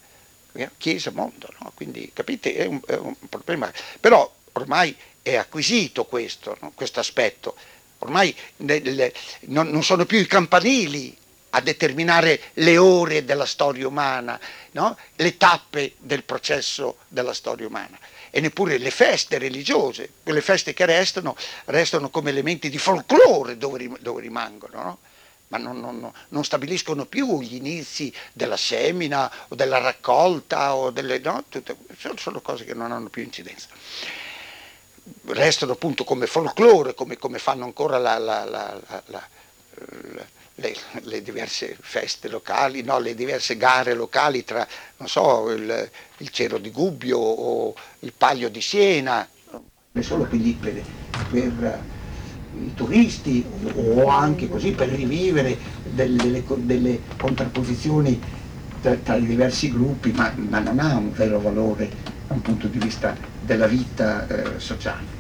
Chiesa, mondo, no? Quindi capite, è un, è un problema, però ormai è acquisito questo, no? Questo aspetto, ormai le, le, non, non sono più i campanili a determinare le ore della storia umana, no? Le tappe del processo della storia umana, e neppure le feste religiose, quelle feste che restano, restano come elementi di folklore dove, dove rimangono, no? Ma non, non, non stabiliscono più gli inizi della semina o della raccolta, o delle, no? Tutte, sono cose che non hanno più incidenza. Restano appunto come folklore, come, come fanno ancora la, la, la, la, la, le, le diverse feste locali, no? Le diverse gare locali tra, non so, il, il Cero di Gubbio o il Palio di Siena, solo quindi per, per i turisti, o anche così per rivivere delle, delle contrapposizioni tra, tra i diversi gruppi, ma, ma non ha un vero valore da un punto di vista della vita eh, sociale.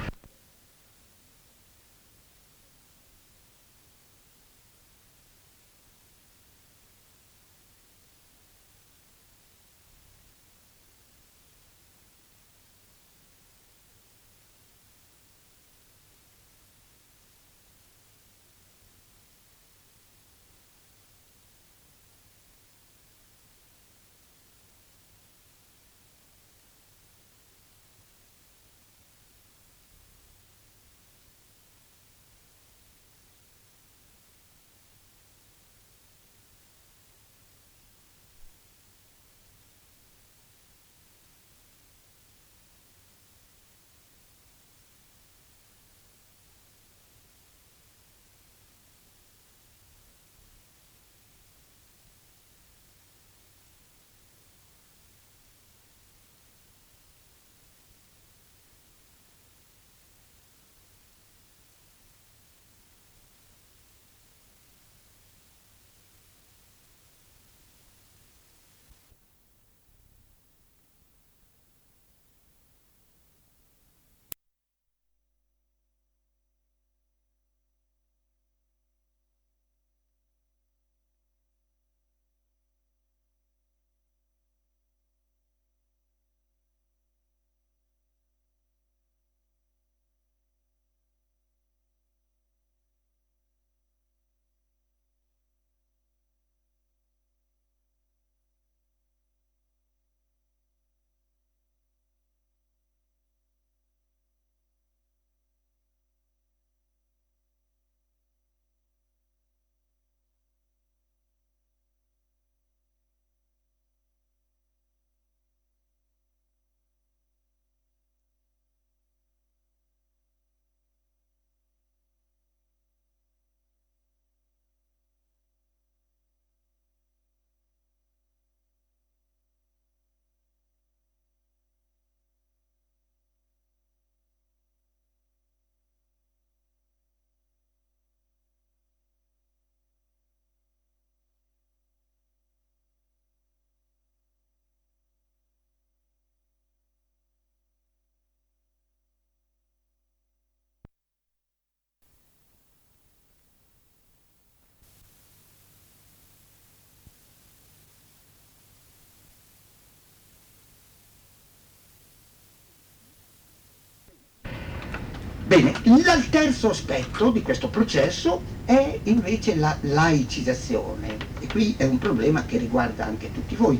Bene, il terzo aspetto di questo processo è invece la laicizzazione, e qui è un problema che riguarda anche tutti voi,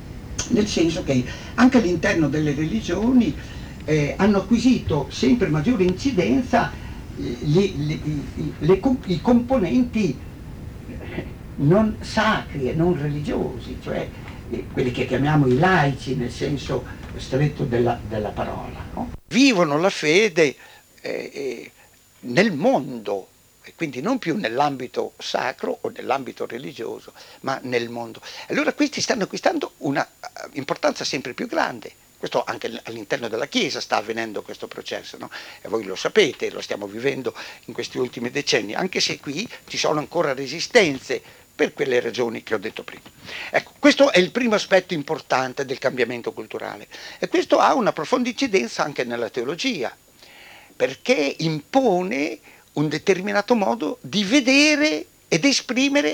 nel senso che anche all'interno delle religioni eh, hanno acquisito sempre maggiore incidenza eh, le, le, i, le, i componenti non sacri e non religiosi, cioè eh, quelli che chiamiamo i laici nel senso stretto della, della parola, no? Vivono la fede Eh, nel mondo, e quindi non più nell'ambito sacro o nell'ambito religioso, ma nel mondo. Allora questi stanno acquistando una importanza sempre più grande. Questo anche all'interno della Chiesa sta avvenendo questo processo, no? E voi lo sapete, lo stiamo vivendo in questi ultimi decenni, anche se qui ci sono ancora resistenze per quelle ragioni che ho detto prima. Ecco, questo è il primo aspetto importante del cambiamento culturale, e questo ha una profonda incidenza anche nella teologia, perché impone un determinato modo di vedere ed esprimere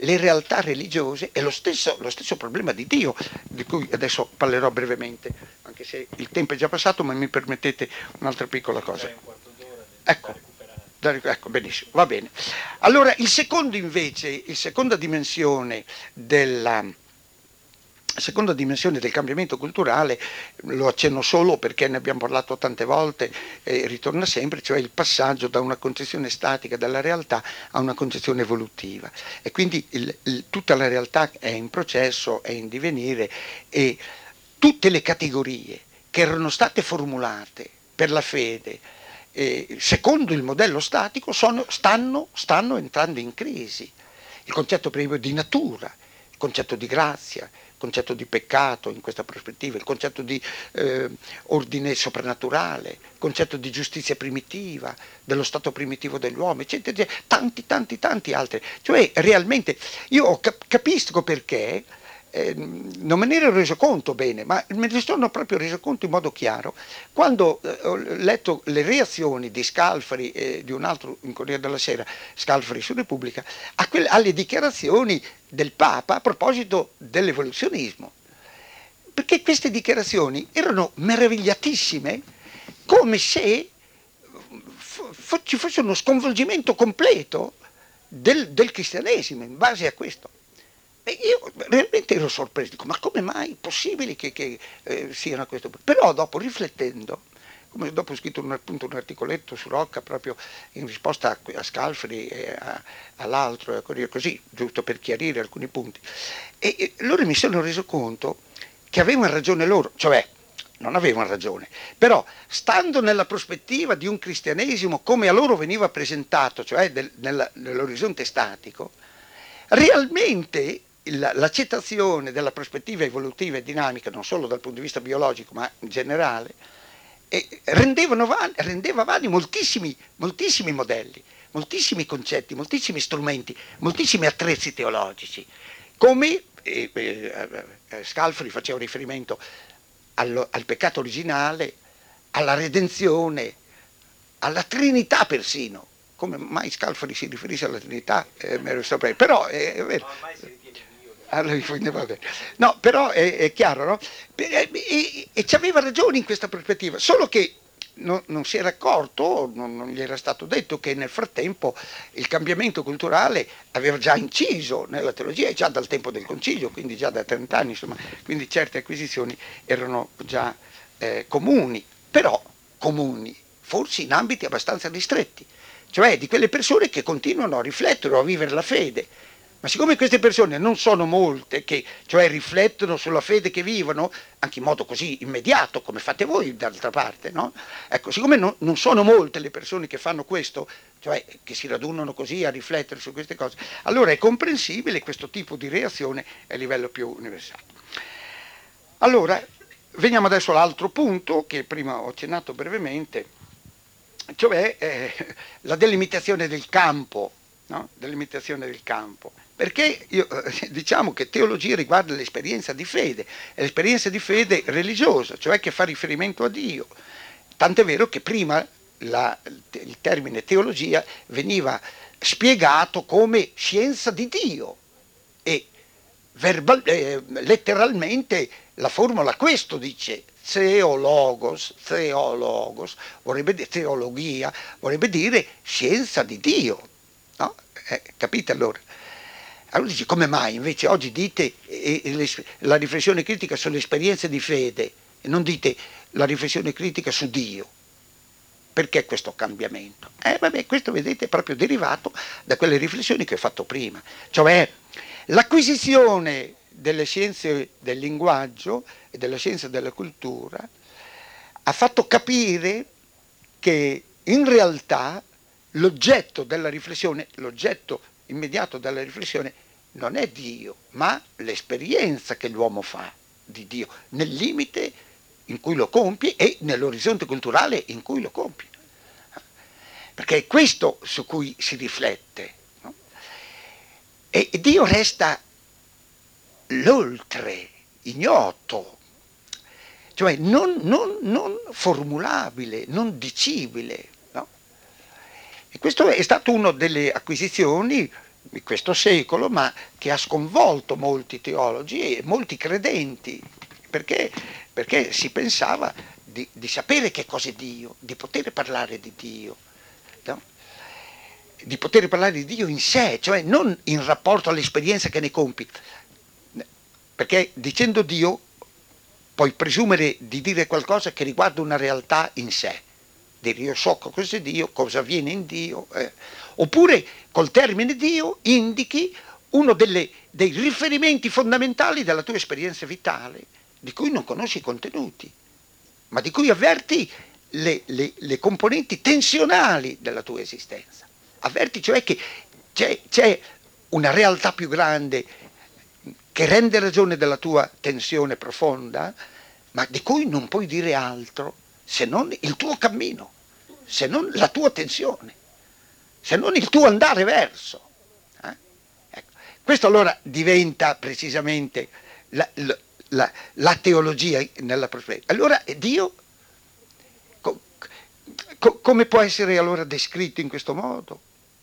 le realtà religiose è lo stesso, lo stesso problema di Dio, di cui adesso parlerò brevemente, anche se il tempo è già passato, ma mi permettete un'altra piccola cosa. Ecco, ecco, benissimo, va bene. Allora, il secondo invece, il seconda dimensione della... seconda dimensione del cambiamento culturale, lo accenno solo perché ne abbiamo parlato tante volte e ritorna sempre, cioè il passaggio da una concezione statica della realtà a una concezione evolutiva. E quindi il, il, tutta la realtà è in processo, è in divenire, e tutte le categorie che erano state formulate per la fede eh, secondo il modello statico sono, stanno, stanno entrando in crisi. Il concetto primo di natura, il concetto di grazia, il concetto di peccato in questa prospettiva, il concetto di eh, ordine soprannaturale, il concetto di giustizia primitiva, dello stato primitivo dell'uomo, eccetera, eccetera, tanti, tanti, tanti altri. Cioè realmente io cap- capisco perché eh, non me ne ero reso conto bene, ma me ne sono proprio reso conto in modo chiaro quando eh, ho letto le reazioni di Scalfari e di un altro in Corriere della Sera, Scalfari su Repubblica, a quelle, alle dichiarazioni del Papa a proposito dell'evoluzionismo, perché queste dichiarazioni erano meravigliatissime, come se f- ci fosse uno sconvolgimento completo del, del cristianesimo in base a questo. E io realmente ero sorpreso, dico, ma come mai è possibile che, che eh, siano a questo punto? Però dopo riflettendo, come dopo ho scritto un, appunto, un articoletto su Rocca proprio in risposta a, a Scalfari e a, all'altro, a Corriere, così, giusto per chiarire alcuni punti, e, e loro mi sono reso conto che avevano ragione loro, cioè non avevano ragione, però stando nella prospettiva di un cristianesimo come a loro veniva presentato, cioè del, nella, nell'orizzonte statico, realmente l'accettazione della prospettiva evolutiva e dinamica, non solo dal punto di vista biologico ma in generale, eh, rendevano vani, rendeva vani moltissimi, moltissimi modelli, moltissimi concetti, moltissimi strumenti, moltissimi attrezzi teologici, come eh, eh, Scalfari faceva riferimento allo, al peccato originale, alla redenzione, alla Trinità persino. Come mai Scalfari si riferisce alla Trinità, eh, me lo saprei, però è, è vero. No, però è, è chiaro, no? E, e, e ci aveva ragione in questa prospettiva, solo che non, non si era accorto, non, non gli era stato detto che nel frattempo il cambiamento culturale aveva già inciso nella teologia, già dal tempo del Concilio, quindi già da trenta anni, insomma, quindi certe acquisizioni erano già eh, comuni, però comuni, forse in ambiti abbastanza ristretti, cioè di quelle persone che continuano a riflettere o a vivere la fede. Ma siccome queste persone non sono molte, che cioè riflettono sulla fede che vivono, anche in modo così immediato, come fate voi d'altra parte, no? Ecco, siccome non, non sono molte le persone che fanno questo, cioè che si radunano così a riflettere su queste cose, allora è comprensibile questo tipo di reazione a livello più universale. Allora, veniamo adesso all'altro punto, che prima ho accennato brevemente, cioè eh, la delimitazione del campo, no? Delimitazione del campo. Perché io, diciamo che teologia riguarda l'esperienza di fede, è l'esperienza di fede religiosa, cioè che fa riferimento a Dio. Tant'è vero che prima la, il termine teologia veniva spiegato come scienza di Dio e verbal, eh, letteralmente la formula questo dice, theologos, theologos, vorrebbe dire, teologia, vorrebbe dire scienza di Dio. No? Eh, capite allora? Allora dice, come mai invece oggi dite eh, le, la riflessione critica sulle esperienze di fede e non dite la riflessione critica su Dio? Perché questo cambiamento? Eh vabbè, questo vedete è proprio derivato da quelle riflessioni che ho fatto prima, cioè l'acquisizione delle scienze del linguaggio e della scienza della cultura ha fatto capire che in realtà l'oggetto della riflessione, l'oggetto immediato della riflessione non è Dio, ma l'esperienza che l'uomo fa di Dio, nel limite in cui lo compie e nell'orizzonte culturale in cui lo compie. Perché è questo su cui si riflette. No? E Dio resta l'oltre, ignoto, cioè non, non, non formulabile, non dicibile. No? E questo è stato una delle acquisizioni di questo secolo, ma che ha sconvolto molti teologi e molti credenti, perché, perché si pensava di, di sapere che cos'è Dio, di poter parlare di Dio, no? Di poter parlare di Dio in sé, cioè non in rapporto all'esperienza che ne compi, perché dicendo Dio puoi presumere di dire qualcosa che riguarda una realtà in sé, dire io so cos'è Dio, cosa avviene in Dio, eh. Oppure col termine Dio indichi uno delle, dei riferimenti fondamentali della tua esperienza vitale, di cui non conosci i contenuti, ma di cui avverti le, le, le componenti tensionali della tua esistenza. Avverti cioè che c'è, c'è una realtà più grande che rende ragione della tua tensione profonda, ma di cui non puoi dire altro se non il tuo cammino, se non la tua tensione, se non il tuo andare verso. Eh? Ecco. Questo allora diventa precisamente la, la, la, la teologia nella prospettiva. Allora Dio co, co, come può essere allora descritto in questo modo?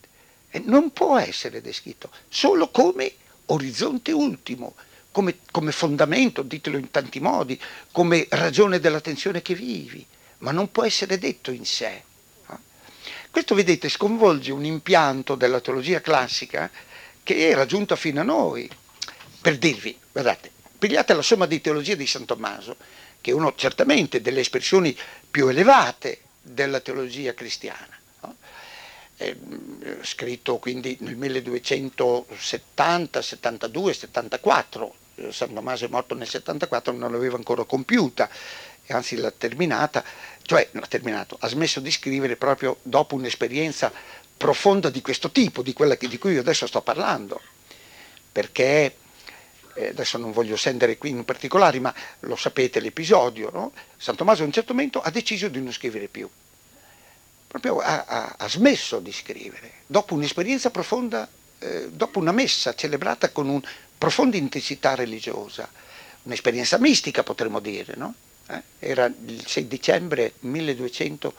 E non può essere descritto solo come orizzonte ultimo, come, come fondamento, ditelo in tanti modi, come ragione della tensione che vivi, ma non può essere detto in sé. Questo, vedete, sconvolge un impianto della teologia classica che era giunto fino a noi. Per dirvi, guardate, pigliate la Somma di Teologia di San Tommaso, che è uno certamente delle espressioni più elevate della teologia cristiana, no? È scritto quindi nel milleduecentosettanta, settantadue, settantaquattro, San Tommaso è morto nel settantaquattro, non l'aveva ancora compiuta, e anzi l'ha terminata, cioè l'ha terminato, ha smesso di scrivere proprio dopo un'esperienza profonda di questo tipo, di quella che, di cui io adesso sto parlando, perché eh, adesso non voglio scendere qui in particolari, ma lo sapete l'episodio, no? San Tommaso a un certo momento ha deciso di non scrivere più. Proprio ha, ha, ha smesso di scrivere, dopo un'esperienza profonda, eh, dopo una messa celebrata con una profonda intensità religiosa, un'esperienza mistica potremmo dire, no? Eh? Era il sei dicembre milleduecento,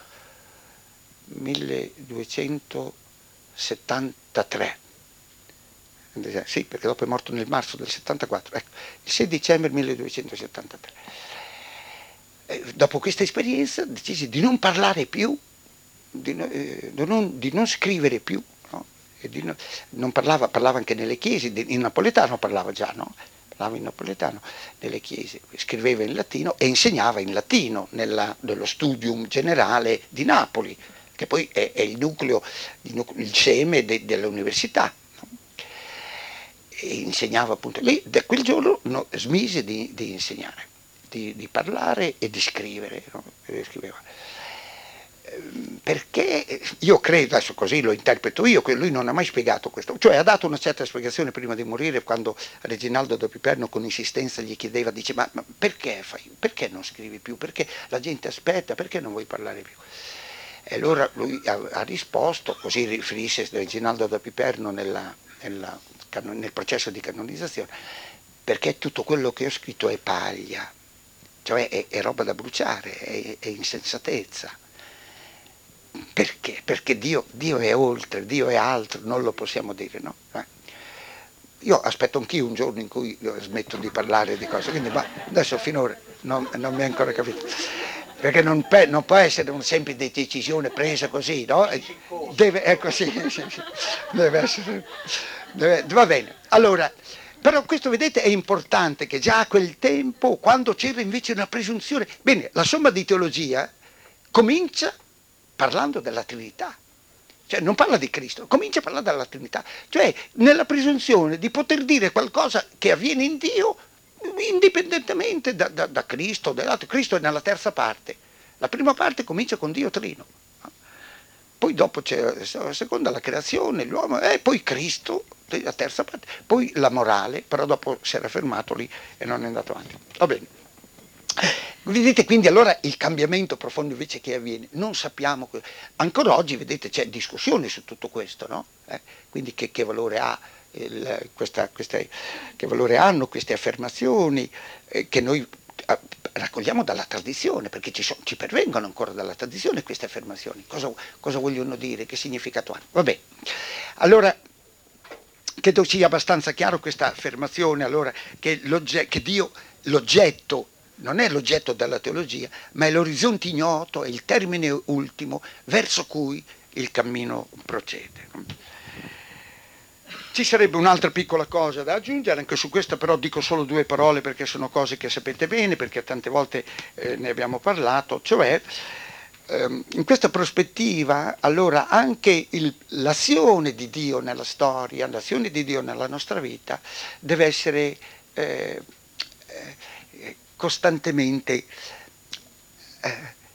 milleduecentosettantatré, sì, perché dopo è morto nel marzo del settantaquattro, ecco, il sei dicembre milleduecentosettantatré. Eh, dopo questa esperienza decise di non parlare più, Di, eh, non, di non scrivere più, no? E di no, non parlava, parlava anche nelle chiese, in napoletano parlava già, no? Parlava in napoletano nelle chiese, scriveva in latino e insegnava in latino nella, nello studium generale di Napoli, che poi è, è il nucleo, il seme de, dell'università, no? E insegnava appunto lì, da quel giorno no, smise di, di insegnare, di, di parlare e di scrivere, no? E scriveva. Perché io credo, adesso così lo interpreto io, che lui non ha mai spiegato questo, cioè ha dato una certa spiegazione prima di morire, quando Reginaldo da Piperno con insistenza gli chiedeva, dice ma, ma perché fai, perché non scrivi più, perché la gente aspetta, perché non vuoi parlare più? E allora lui ha, ha risposto, così riferisce Reginaldo da Piperno nella, nella, nel processo di canonizzazione, perché tutto quello che ho scritto è paglia, cioè è, è roba da bruciare, è, è insensatezza. Perché? Perché Dio, Dio è oltre, Dio è altro, non lo possiamo dire, no? Eh. Io aspetto anch'io un giorno in cui smetto di parlare di cose, quindi ma adesso finora non, non mi è ancora capito, perché non, pe, non può essere un semplice decisione presa così, no? Deve, è così, sì, sì. Deve essere, deve, va bene, allora, però questo vedete è importante, che già a quel tempo, quando c'era invece una presunzione, bene, la Somma di Teologia comincia parlando della Trinità, cioè non parla di Cristo, comincia a parlare della Trinità, cioè nella presunzione di poter dire qualcosa che avviene in Dio indipendentemente da, da, da Cristo, dall'altro. Cristo è nella terza parte, la prima parte comincia con Dio Trino, poi dopo c'è la seconda, la creazione, l'uomo, e poi Cristo, la terza parte, poi la morale, però dopo si era fermato lì e non è andato avanti. Va bene. Vedete quindi allora il cambiamento profondo invece che avviene, non sappiamo, ancora oggi vedete c'è discussione su tutto questo, no? Eh, quindi che, che valore ha il, questa, queste, che valore hanno queste affermazioni eh, che noi eh, raccogliamo dalla tradizione, perché ci, so, ci pervengono ancora dalla tradizione queste affermazioni, cosa, cosa vogliono dire, che significato hanno? Vabbè, allora credo sia abbastanza chiaro questa affermazione, allora, che, che Dio, l'oggetto, non è l'oggetto della teologia, ma è l'orizzonte ignoto, è il termine ultimo verso cui il cammino procede. Ci sarebbe un'altra piccola cosa da aggiungere, anche su questo però dico solo due parole perché sono cose che sapete bene, perché tante volte eh, ne abbiamo parlato, cioè ehm, in questa prospettiva allora anche il, l'azione di Dio nella storia, l'azione di Dio nella nostra vita deve essere eh, eh, costantemente eh,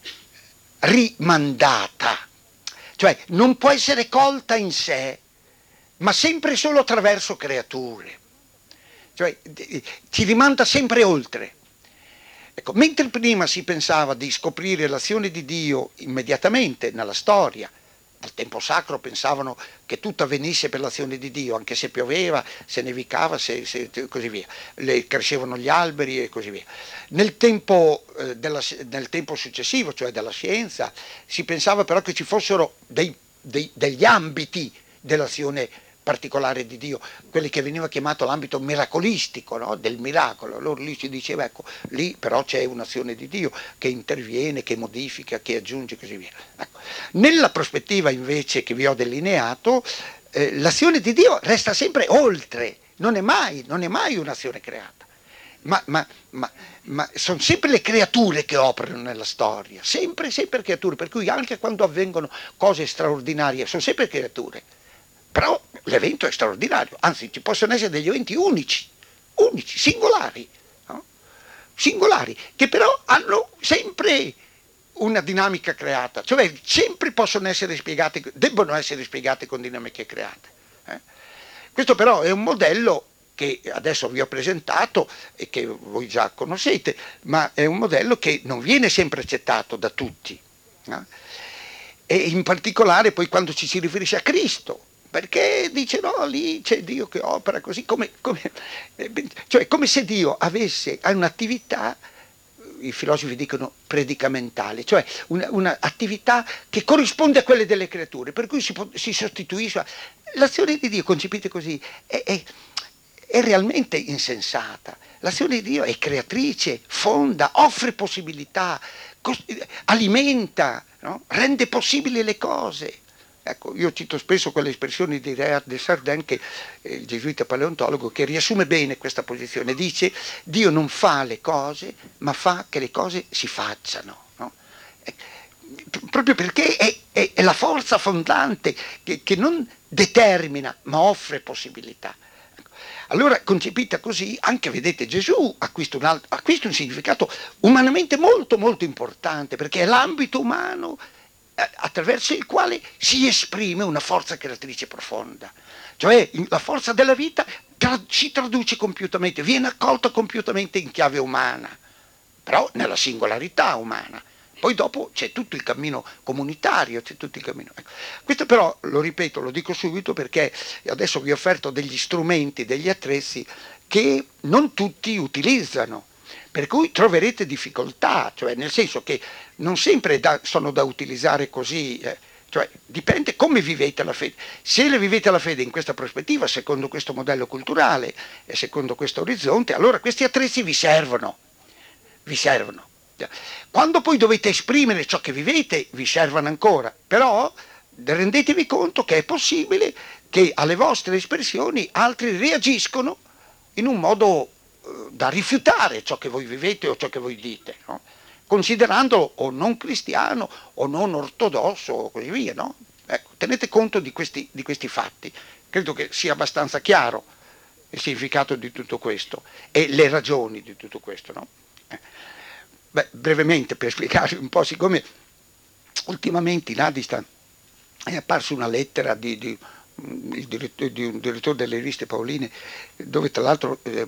rimandata, cioè non può essere colta in sé, ma sempre solo attraverso creature, cioè ci rimanda sempre oltre. Ecco, mentre prima si pensava di scoprire l'azione di Dio immediatamente nella storia, al tempo sacro pensavano che tutto avvenisse per l'azione di Dio, anche se pioveva, se nevicava, se, se, così via, le, crescevano gli alberi e così via. Nel tempo, eh, della, nel tempo successivo, cioè della scienza, si pensava però che ci fossero dei, dei, degli ambiti dell'azione particolare di Dio, quelli che veniva chiamato l'ambito miracolistico, no? Del miracolo. Allora lì si diceva, ecco, lì però c'è un'azione di Dio che interviene, che modifica, che aggiunge e così via. Ecco. Nella prospettiva invece che vi ho delineato, eh, l'azione di Dio resta sempre oltre, non è mai, non è mai un'azione creata, ma, ma, ma, ma sono sempre le creature che operano nella storia, sempre, sempre creature, per cui anche quando avvengono cose straordinarie, sono sempre creature. Però l'evento è straordinario, anzi ci possono essere degli eventi unici, unici, singolari, no? Singolari, che però hanno sempre una dinamica creata, cioè sempre possono essere spiegati, debbono essere spiegati con dinamiche create. Eh? Questo però è un modello che adesso vi ho presentato e che voi già conoscete, ma è un modello che non viene sempre accettato da tutti. No? E in particolare poi quando ci si riferisce a Cristo, perché dice no, lì c'è Dio che opera così, come, come, cioè come se Dio avesse un'attività, i filosofi dicono predicamentale, cioè un'attività una che corrisponde a quelle delle creature, per cui si, può, si sostituisce. L'azione di Dio, concepite così, è, è, è realmente insensata. L'azione di Dio è creatrice, fonda, offre possibilità, alimenta, no? Rende possibili le cose. Ecco, io cito spesso quelle espressioni di Teilhard de Chardin, che è il gesuita paleontologo, che riassume bene questa posizione. Dice: Dio non fa le cose, ma fa che le cose si facciano. No? Eh, proprio perché è, è, è la forza fondante che, che non determina, ma offre possibilità. Ecco. Allora, concepita così, anche, vedete, Gesù acquista un, altro, acquista un significato umanamente molto, molto importante, perché è l'ambito umano attraverso il quale si esprime una forza creatrice profonda, cioè la forza della vita tra- si traduce compiutamente, viene accolta compiutamente in chiave umana, però nella singolarità umana. Poi dopo c'è tutto il cammino comunitario, c'è tutto il cammino. Ecco. Questo però, lo ripeto, lo dico subito perché adesso vi ho offerto degli strumenti, degli attrezzi che non tutti utilizzano, per cui troverete difficoltà, cioè nel senso che non sempre da, sono da utilizzare così, eh, cioè dipende come vivete la fede. Se le vivete la fede in questa prospettiva, secondo questo modello culturale e secondo questo orizzonte, allora questi attrezzi vi servono, vi servono. Quando poi dovete esprimere ciò che vivete, vi servono ancora, però rendetevi conto che è possibile che alle vostre espressioni altri reagiscono in un modo da rifiutare ciò che voi vivete o ciò che voi dite, no? Considerandolo o non cristiano o non ortodosso o così via, no? Ecco, tenete conto di questi, di questi fatti. Credo che sia abbastanza chiaro il significato di tutto questo e le ragioni di tutto questo, no? Eh. Beh, brevemente per spiegarvi un po', siccome ultimamente in Adistan è apparsa una lettera di, di il direttore, di un direttore delle riviste Paoline, dove tra l'altro eh,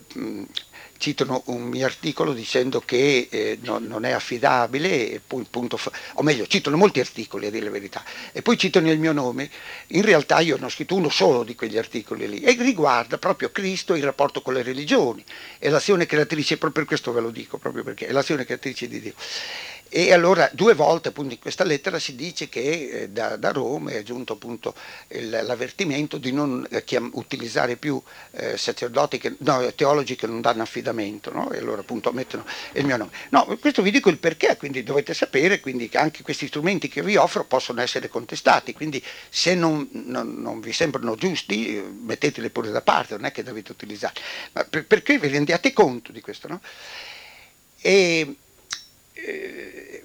citano un mio articolo dicendo che eh, no, non è affidabile, e poi punto fa- o meglio citano molti articoli a dire la verità, e poi citano il mio nome. In realtà io ne ho scritto uno solo di quegli articoli lì, e riguarda proprio Cristo e il rapporto con le religioni e l'azione creatrice, proprio per questo ve lo dico, proprio perché è l'azione creatrice di Dio. E allora due volte appunto in questa lettera si dice che eh, da, da Roma è giunto appunto il, l'avvertimento di non eh, chiam, utilizzare più eh, sacerdoti, che, no, teologi che non danno affidamento, no? E allora appunto mettono il mio nome. No, questo vi dico il perché, quindi dovete sapere quindi che anche questi strumenti che vi offro possono essere contestati, quindi se non, non, non vi sembrano giusti metteteli pure da parte, non è che dovete utilizzarli, ma per, perché vi rendiate conto di questo, no? E Eh,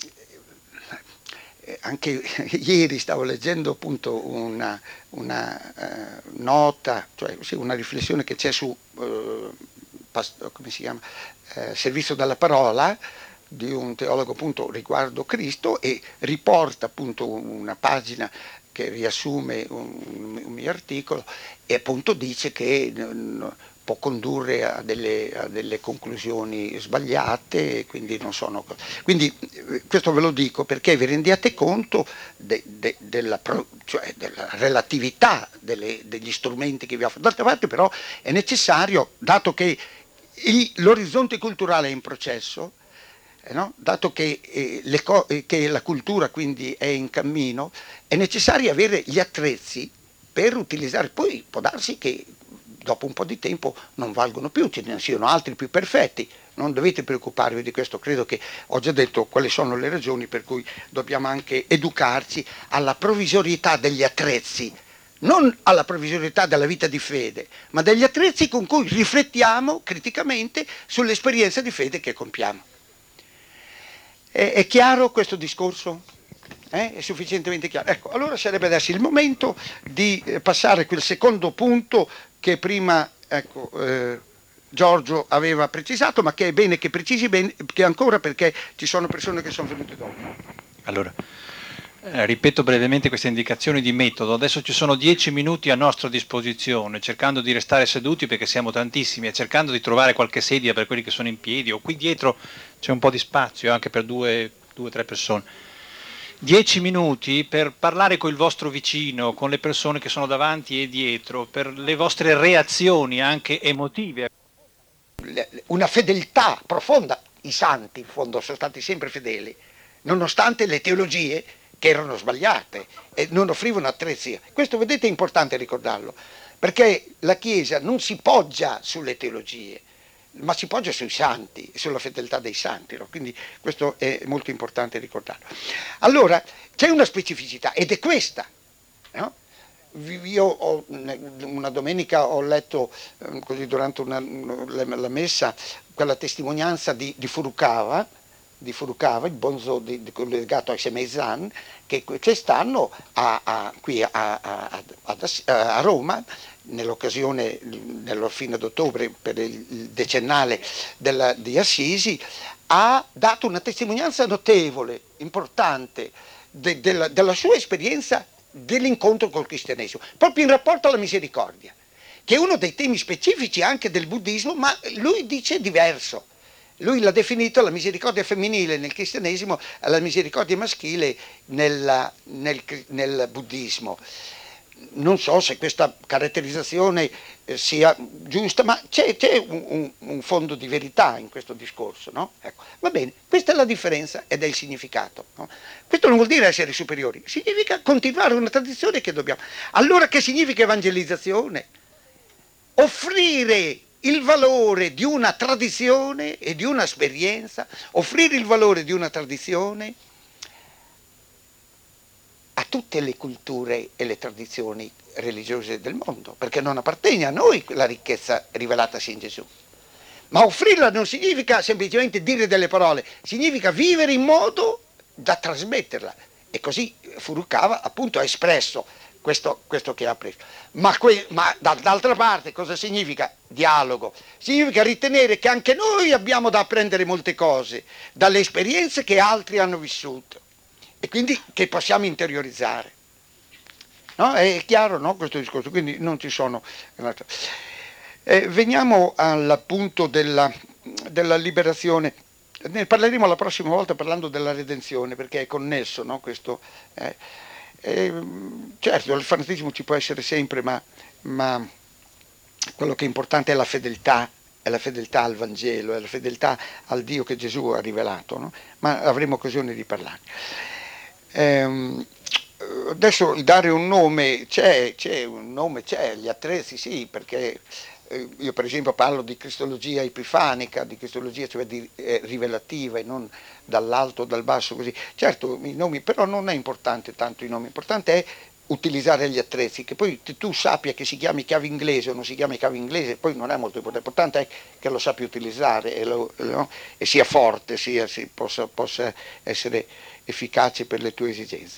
anche ieri stavo leggendo appunto una, una uh, nota, cioè sì, una riflessione che c'è su uh, past- come si chiama? Uh, Servizio della Parola di un teologo appunto riguardo Cristo, e riporta appunto una pagina che riassume un, un mio articolo, e appunto dice che no, può condurre a delle, a delle conclusioni sbagliate, quindi non sono. Quindi questo ve lo dico perché vi rendiate conto de, de, della, cioè della relatività delle, degli strumenti che vi offro. D'altra parte però è necessario, dato che il, l'orizzonte culturale è in processo, eh no? Dato che, eh, le co- che la cultura quindi è in cammino, è necessario avere gli attrezzi per utilizzare. Poi può darsi che dopo un po' di tempo non valgono più, ce ne siano altri più perfetti, non dovete preoccuparvi di questo. Credo che ho già detto quali sono le ragioni per cui dobbiamo anche educarci alla provvisorietà degli attrezzi, non alla provvisorietà della vita di fede, ma degli attrezzi con cui riflettiamo criticamente sull'esperienza di fede che compiamo. È, è chiaro questo discorso? Eh? È sufficientemente chiaro? Ecco, allora sarebbe adesso il momento di eh, passare a quel secondo punto che prima ecco, eh, Giorgio aveva precisato, ma che è bene che precisi bene, che ancora, perché ci sono persone che sono venute dopo. Allora, eh, ripeto brevemente queste indicazioni di metodo. Adesso ci sono dieci minuti a nostra disposizione, cercando di restare seduti perché siamo tantissimi e cercando di trovare qualche sedia per quelli che sono in piedi, o qui dietro c'è un po' di spazio anche per due o tre persone. Dieci minuti per parlare con il vostro vicino, con le persone che sono davanti e dietro, per le vostre reazioni anche emotive. Una fedeltà profonda. I santi in fondo sono stati sempre fedeli, nonostante le teologie che erano sbagliate e non offrivano attrezzi. Questo, vedete, è importante ricordarlo, perché la Chiesa non si poggia sulle teologie, ma si poggia sui santi, sulla fedeltà dei santi, no? Quindi questo è molto importante ricordarlo. Allora, c'è una specificità, ed è questa, no? Io ho, una domenica ho letto così durante una, la messa quella testimonianza di, di Furukawa, di Furukawa, il bonzo di, di, legato a Shemei-zan, che quest'anno a, a, qui a, a, a, a Roma, nell'occasione, nello fine d'ottobre, per il decennale della, di Assisi, ha dato una testimonianza notevole, importante, de, de, della sua esperienza dell'incontro col cristianesimo, proprio in rapporto alla misericordia, che è uno dei temi specifici anche del buddismo, ma lui dice diverso. Lui l'ha definito la misericordia femminile nel cristianesimo e la misericordia maschile nella, nel, nel buddismo. Non so se questa caratterizzazione eh, sia giusta, ma c'è, c'è un, un, un fondo di verità in questo discorso, no? Ecco, va bene, questa è la differenza ed è il significato, no? Questo non vuol dire essere superiori, significa continuare una tradizione che dobbiamo. Allora che significa evangelizzazione? Offrire il valore di una tradizione e di una esperienza, offrire il valore di una tradizione a tutte le culture e le tradizioni religiose del mondo, perché non appartiene a noi la ricchezza rivelatasi in Gesù. Ma offrirla non significa semplicemente dire delle parole, significa vivere in modo da trasmetterla. E così Furukawa appunto ha espresso questo, questo che ha preso. Ma, que, ma d'altra parte cosa significa dialogo? Significa ritenere che anche noi abbiamo da apprendere molte cose dalle esperienze che altri hanno vissuto, e quindi che possiamo interiorizzare. No? È chiaro, no, questo discorso? Quindi non ci sono. Eh, veniamo al punto della, della liberazione. Ne parleremo la prossima volta parlando della redenzione, perché è connesso, no, questo. Eh, eh, certo, il fanatismo ci può essere sempre, ma, ma quello che è importante è la fedeltà è la fedeltà al Vangelo, è la fedeltà al Dio che Gesù ha rivelato, no? Ma avremo occasione di parlare. Ehm, adesso dare un nome, c'è, c'è un nome, c'è, gli attrezzi sì, perché eh, io per esempio parlo di cristologia epifanica, di cristologia cioè di eh, rivelativa e non dall'alto, dal basso così. Certo, i nomi, però non è importante tanto i nomi, importante è utilizzare gli attrezzi, che poi tu sappia che si chiami chiave inglese o non si chiami chiave inglese, poi non è molto importante, l'importante è che lo sappia utilizzare e, lo, no? e sia forte, sia, si possa, possa essere efficace per le tue esigenze.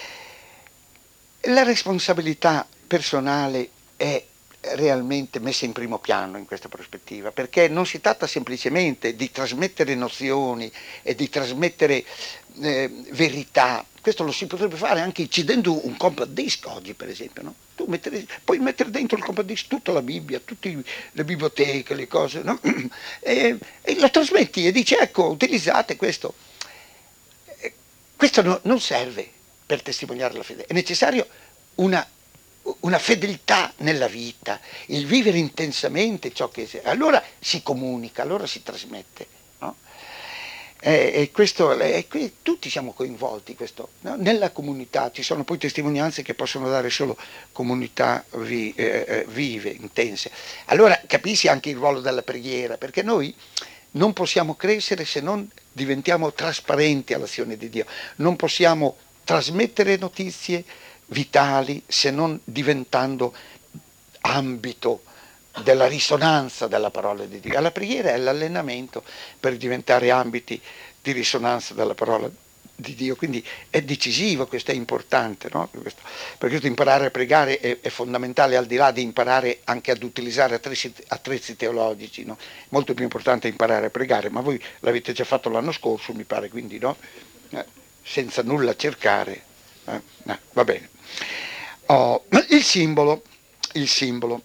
La responsabilità personale è realmente messa in primo piano in questa prospettiva, perché non si tratta semplicemente di trasmettere nozioni e di trasmettere eh, verità. Questo lo si potrebbe fare anche incidendo un compact disc oggi, per esempio, no? Tu mettere, puoi mettere dentro il compact disc tutta la Bibbia, tutte le biblioteche, le cose, no? e, e lo trasmetti e dici ecco, utilizzate questo. Questo no, non serve per testimoniare la fede, è necessario una, una fedeltà nella vita, il vivere intensamente ciò che allora si comunica, allora si trasmette, no? E, e questo, e qui tutti siamo coinvolti questo, no? Nella comunità ci sono poi testimonianze che possono dare solo comunità vi, eh, vive, intense. Allora capisci anche il ruolo della preghiera, perché noi non possiamo crescere se non diventiamo trasparenti all'azione di Dio, non possiamo trasmettere notizie vitali se non diventando ambito della risonanza della parola di Dio. La preghiera è l'allenamento per diventare ambiti di risonanza della parola di Dio, quindi è decisivo, questo è importante, no? Questo, per questo imparare a pregare è, è fondamentale, al di là di imparare anche ad utilizzare attrezzi, attrezzi teologici, no? Molto più importante imparare a pregare, ma voi l'avete già fatto l'anno scorso, mi pare, quindi no? Eh, senza nulla cercare, eh? No, va bene. Oh, il simbolo, il simbolo.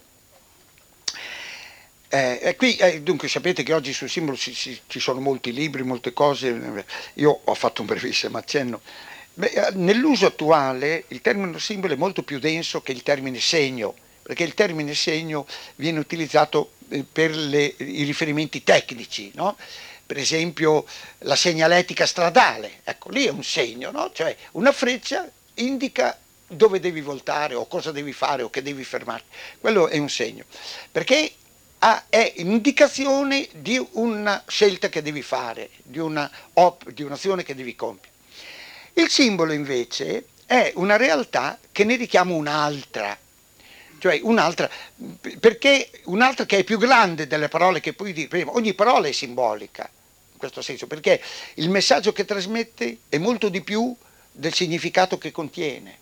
Eh, e qui, eh, dunque sapete che oggi sul simbolo ci, ci, ci sono molti libri, molte cose, io ho fatto un brevissimo accenno. Beh, nell'uso attuale il termine simbolo è molto più denso che il termine segno, perché il termine segno viene utilizzato per le, i riferimenti tecnici, no? Per esempio la segnaletica stradale, ecco lì è un segno, no? Cioè una freccia indica dove devi voltare o cosa devi fare o che devi fermarti, quello è un segno, perché Ah, è indicazione di una scelta che devi fare, di, una op- di un'azione che devi compiere. Il simbolo invece è una realtà che ne richiama un'altra, cioè un'altra, perché un'altra che è più grande delle parole che poi diremo. Ogni parola è simbolica, in questo senso, perché il messaggio che trasmette è molto di più del significato che contiene.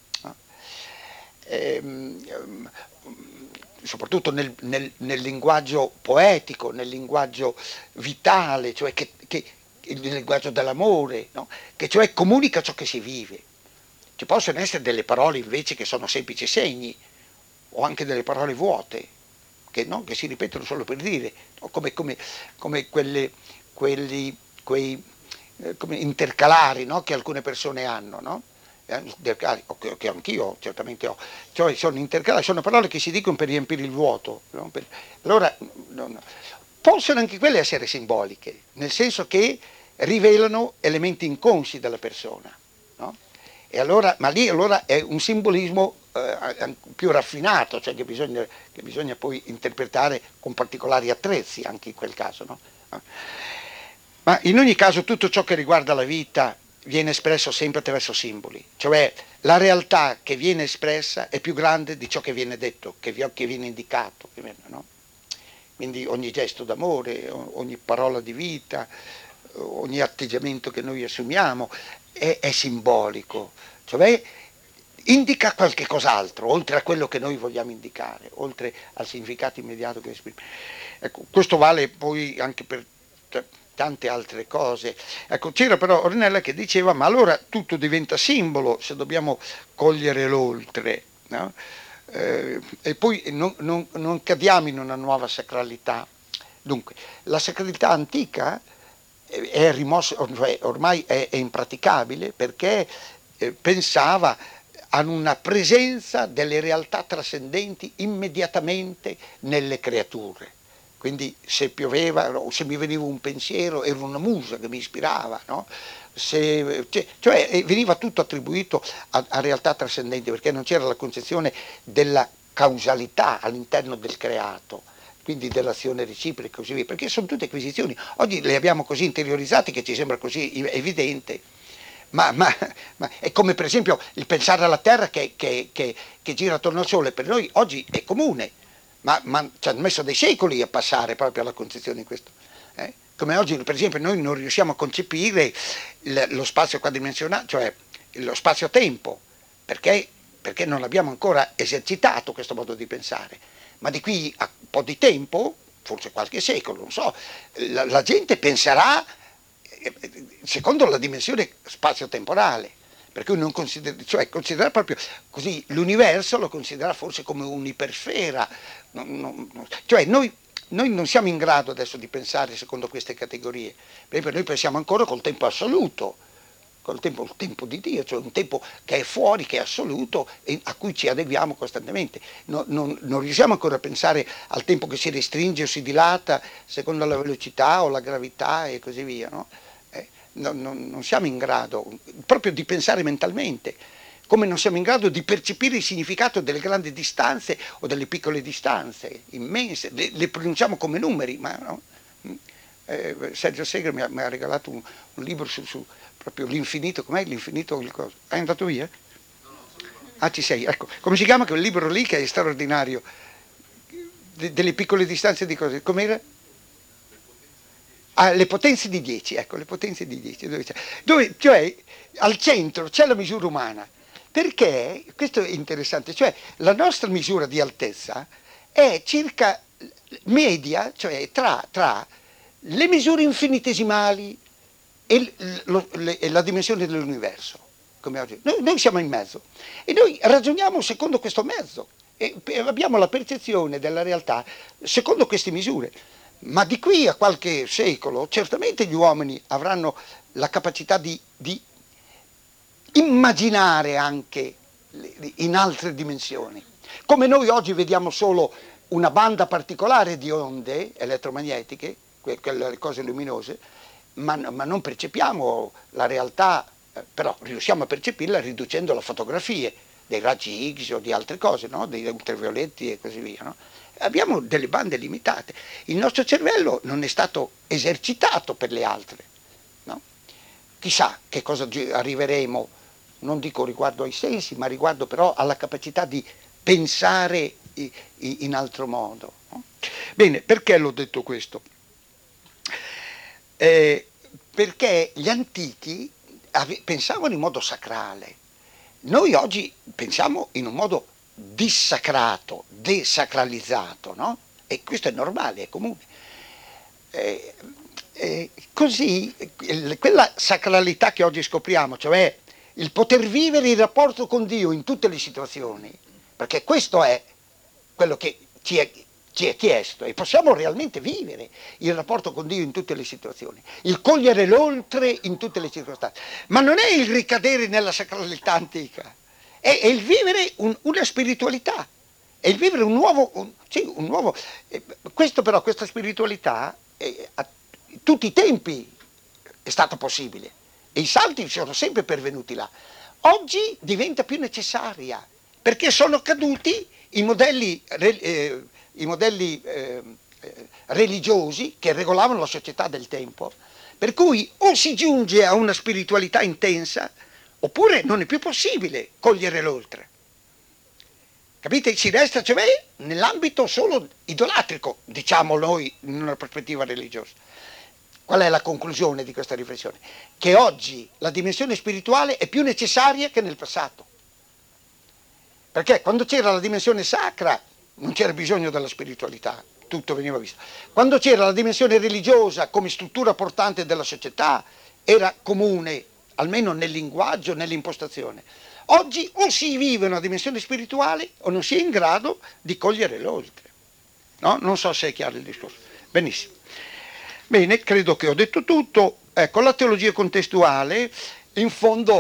Ehm, soprattutto nel, nel, nel linguaggio poetico, nel linguaggio vitale, cioè che, che, il linguaggio dell'amore, no? Che cioè comunica ciò che si vive. Ci possono essere delle parole invece che sono semplici segni, o anche delle parole vuote, che, no? Che si ripetono solo per dire, no? come, come, come quelle, quelli, quei eh, come intercalari, no? Che alcune persone hanno, no? Che anch'io certamente ho, cioè sono intercalari, sono parole che si dicono per riempire il vuoto, no? Per, allora non, possono anche quelle essere simboliche, nel senso che rivelano elementi inconsci della persona, no? E allora, ma lì allora è un simbolismo eh, più raffinato, cioè che bisogna, che bisogna poi interpretare con particolari attrezzi anche in quel caso, no? Ma in ogni caso tutto ciò che riguarda la vita viene espresso sempre attraverso simboli, cioè la realtà che viene espressa è più grande di ciò che viene detto, che viene indicato, no? Quindi ogni gesto d'amore, ogni parola di vita, ogni atteggiamento che noi assumiamo è, è simbolico, cioè indica qualche cos'altro, oltre a quello che noi vogliamo indicare, oltre al significato immediato che esprime. Ecco, questo vale poi anche per tante altre cose. Ecco, c'era però Ornella che diceva ma allora tutto diventa simbolo se dobbiamo cogliere l'oltre, no? Eh, e poi non, non, non cadiamo in una nuova sacralità. Dunque la sacralità antica è rimossa, cioè ormai è, è impraticabile, perché eh, pensava a una presenza delle realtà trascendenti immediatamente nelle creature. Quindi se pioveva o se mi veniva un pensiero era una musa che mi ispirava, no? Se, cioè, cioè veniva tutto attribuito a, a realtà trascendenti, perché non c'era la concezione della causalità all'interno del creato, quindi dell'azione reciproca e così via, perché sono tutte acquisizioni. Oggi le abbiamo così interiorizzate che ci sembra così evidente, ma, ma, ma è come per esempio il pensare alla Terra che, che, che, che gira attorno al Sole, per noi oggi è comune, ma, ma ci hanno messo dei secoli a passare proprio alla concezione di questo. Eh? Come oggi per esempio noi non riusciamo a concepire il, lo spazio quadridimensionale, cioè lo spazio-tempo, perché, perché non abbiamo ancora esercitato questo modo di pensare, ma di qui a un po' di tempo, forse qualche secolo, non so, la, la gente penserà secondo la dimensione spazio-temporale, per cui non considera, cioè considera proprio così l'universo, lo considera forse come un'ipersfera, non, non, cioè noi, noi non siamo in grado adesso di pensare secondo queste categorie, perché noi pensiamo ancora col tempo assoluto, col tempo, il tempo di Dio, cioè un tempo che è fuori, che è assoluto e a cui ci adeguiamo costantemente. No, non, non riusciamo ancora a pensare al tempo che si restringe o si dilata secondo la velocità o la gravità e così via, no? Eh, non, non, non siamo in grado proprio di pensare mentalmente, come non siamo in grado di percepire il significato delle grandi distanze o delle piccole distanze immense, le, le pronunciamo come numeri, ma no? eh, Sergio Segre mi ha, mi ha regalato un, un libro su, su proprio l'infinito, com'è l'infinito? Il coso? È andato via? Ah, ci sei, ecco. Come si chiama quel libro lì che è straordinario? De, delle piccole distanze di cose, com'era? Ah, le potenze di dieci, ecco, le potenze di dieci, dove, dove cioè al centro c'è la misura umana, perché, questo è interessante, cioè la nostra misura di altezza è circa media, cioè tra, tra le misure infinitesimali e, lo, le, e la dimensione dell'universo, come oggi. Noi, noi siamo in mezzo e noi ragioniamo secondo questo mezzo e abbiamo la percezione della realtà secondo queste misure. Ma di qui a qualche secolo certamente gli uomini avranno la capacità di, di immaginare anche in altre dimensioni. Come noi oggi vediamo solo una banda particolare di onde elettromagnetiche, quelle cose luminose, ma, ma non percepiamo la realtà, eh, però riusciamo a percepirla riducendo la fotografie dei raggi X o di altre cose, no? Dei ultravioletti e così via, no? Abbiamo delle bande limitate, il nostro cervello non è stato esercitato per le altre, no? Chissà che cosa arriveremo, non dico riguardo ai sensi, ma riguardo però alla capacità di pensare in altro modo, no? Bene, perché l'ho detto questo? Eh, perché gli antichi pensavano in modo sacrale, noi oggi pensiamo in un modo dissacrato, desacralizzato, no? E questo è normale, è comune. Eh, eh, così, quella sacralità che oggi scopriamo, cioè il poter vivere il rapporto con Dio in tutte le situazioni, perché questo è quello che ci è, ci è chiesto e possiamo realmente vivere il rapporto con Dio in tutte le situazioni, il cogliere l'oltre in tutte le circostanze, ma non è il ricadere nella sacralità antica, è, è il vivere un, una spiritualità, è il vivere un nuovo, un, sì, un nuovo eh, questo però, questa spiritualità eh, a tutti i tempi è stato possibile e i salti sono sempre pervenuti là. Oggi diventa più necessaria perché sono caduti i modelli, eh, i modelli eh, religiosi che regolavano la società del tempo, per cui o si giunge a una spiritualità intensa oppure non è più possibile cogliere l'oltre. Capite? Si resta cioè nell'ambito solo idolatrico, diciamo noi in una prospettiva religiosa. Qual è la conclusione di questa riflessione? Che oggi la dimensione spirituale è più necessaria che nel passato. Perché quando c'era la dimensione sacra non c'era bisogno della spiritualità, tutto veniva visto. Quando c'era la dimensione religiosa come struttura portante della società era comune, almeno nel linguaggio, nell'impostazione. Oggi o si vive una dimensione spirituale o non si è in grado di cogliere l'oltre. No? Non so se è chiaro il discorso. Benissimo. Bene, credo che ho detto tutto. Ecco, la teologia contestuale in fondo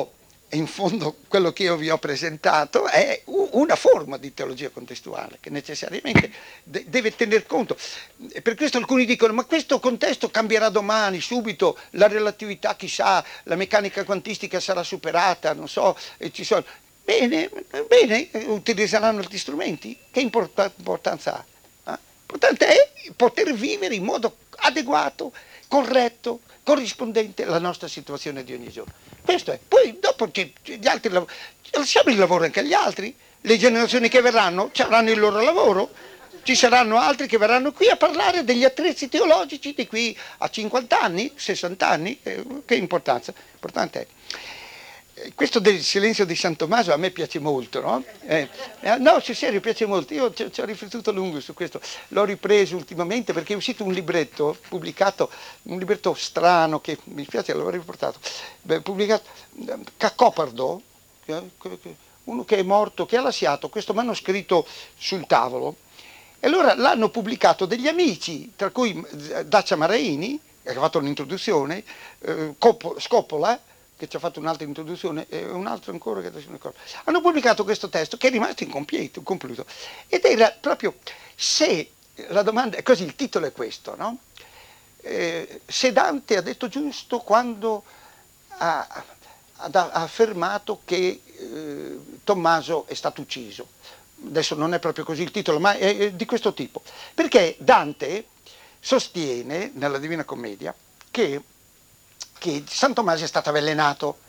in fondo quello che io vi ho presentato è una forma di teologia contestuale che necessariamente de- deve tener conto. Per questo alcuni dicono: ma questo contesto cambierà domani, subito, la relatività chissà, la meccanica quantistica sarà superata, non so, e ci sono... Bene, bene, utilizzeranno altri strumenti, che import- importanza ha? Eh? L'importante è poter vivere in modo adeguato, corretto, corrispondente alla nostra situazione di ogni giorno. Questo è. Poi dopo gli altri lav- lasciamo il lavoro anche agli altri, le generazioni che verranno avranno il loro lavoro, ci saranno altri che verranno qui a parlare degli attrezzi teologici di qui a cinquanta anni, sessanta anni, eh, che importanza? Importante è. Questo del silenzio di San Tommaso a me piace molto, no? Eh, no, sul serio, piace molto. Io ci, ci ho riflettuto a lungo su questo, l'ho ripreso ultimamente perché è uscito un libretto pubblicato, un libretto strano che mi spiace l'avrei riportato, beh, pubblicato, Cacopardo, uno che è morto, che ha lasciato questo manoscritto sul tavolo, e allora l'hanno pubblicato degli amici, tra cui Dacia Maraini, che ha fatto un'introduzione, eh, Scopola, che ci ha fatto un'altra introduzione, e un altro ancora che adesso non ricordo. Hanno pubblicato questo testo che è rimasto incompleto, incompleto, ed era proprio se la domanda, così il titolo è questo, no? Eh, se Dante ha detto giusto quando ha, ha, ha affermato che eh, Tommaso è stato ucciso. Adesso non è proprio così il titolo, ma è, è di questo tipo. Perché Dante sostiene nella Divina Commedia che che San Tommaso è stato avvelenato.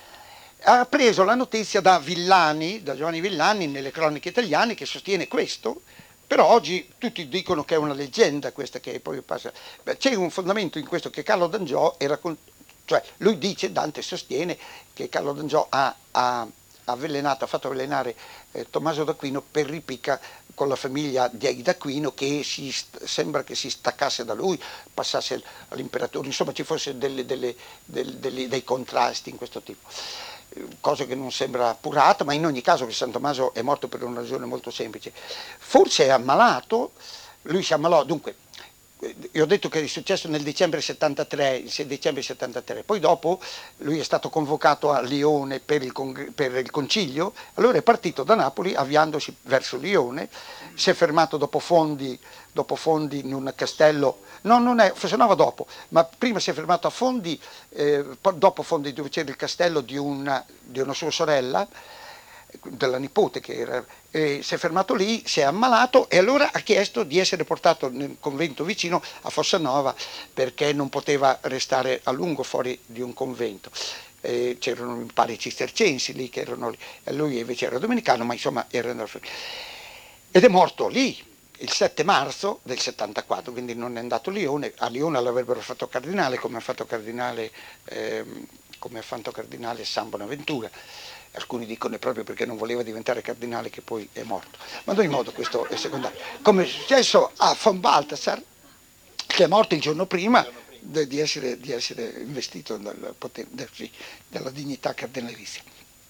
Ha preso la notizia da Villani, da Giovanni Villani nelle cronache italiane, che sostiene questo, però oggi tutti dicono che è una leggenda questa che poi passa. Beh, c'è un fondamento in questo, che Carlo d'Angiò era, cioè lui dice, Dante sostiene che Carlo d'Angiò ha, ha avvelenato, ha fatto avvelenare eh, Tommaso d'Aquino per ripicca con la famiglia di d'Aquino, che si, sembra che si staccasse da lui, passasse all'imperatore, insomma ci fosse delle, delle, delle, delle, dei contrasti in questo tipo, cosa che non sembra appurata, ma in ogni caso che San Tommaso è morto per una ragione molto semplice. Forse è ammalato, lui si ammalò, dunque, io ho detto che è successo nel dicembre settantatré, il sei dicembre settantatré, poi dopo lui è stato convocato a Lione per il, per il concilio, allora è partito da Napoli avviandosi verso Lione, si è fermato dopo Fondi, dopo Fondi in un castello, no, non è, forse no, dopo, ma prima si è fermato a Fondi, eh, dopo Fondi dove c'era il castello di una, di una sua sorella, della nipote che era, eh, si è fermato lì, si è ammalato e allora ha chiesto di essere portato nel convento vicino a Fossanova perché non poteva restare a lungo fuori di un convento. Eh, c'erano mi pare i cistercensi lì che erano lì, e lui invece era domenicano, ma insomma erano... Ed è morto lì il sette marzo del settantaquattro, quindi non è andato a Lione, a Lione l'avrebbero fatto cardinale come ha fatto cardinale, ehm, come ha fatto cardinale San Bonaventura. Alcuni dicono è proprio perché non voleva diventare cardinale che poi è morto. Ma ad ogni modo questo è secondario. Come è successo a von Balthasar, che è morto il giorno prima di essere, di essere investito dal potere, sì, dalla dignità cardinalizia.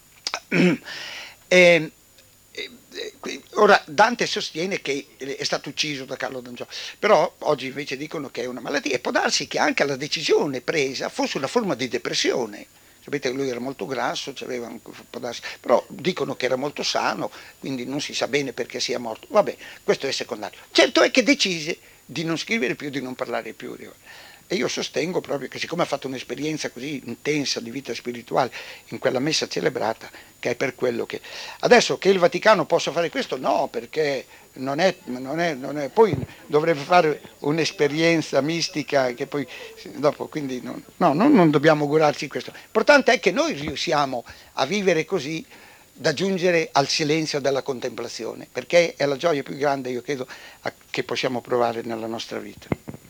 E, ora Dante sostiene che è stato ucciso da Carlo d'Angiò, però oggi invece dicono che è una malattia e può darsi che anche la decisione presa fosse una forma di depressione. Sapete che lui era molto grasso, c'aveva un po' darsi, però dicono che era molto sano, quindi non si sa bene perché sia morto. Vabbè, questo è secondario. Certo è che decise di non scrivere più, di non parlare più. E io sostengo proprio che siccome ha fatto un'esperienza così intensa di vita spirituale in quella messa celebrata, che è per quello che... Adesso che il Vaticano possa fare questo, no, perché non è, non è, non è... poi dovrebbe fare un'esperienza mistica che poi dopo, quindi non, no, non, non dobbiamo augurarci questo. L'importante è che noi riusciamo a vivere così, da giungere al silenzio della contemplazione, perché è la gioia più grande, io credo, che possiamo provare nella nostra vita.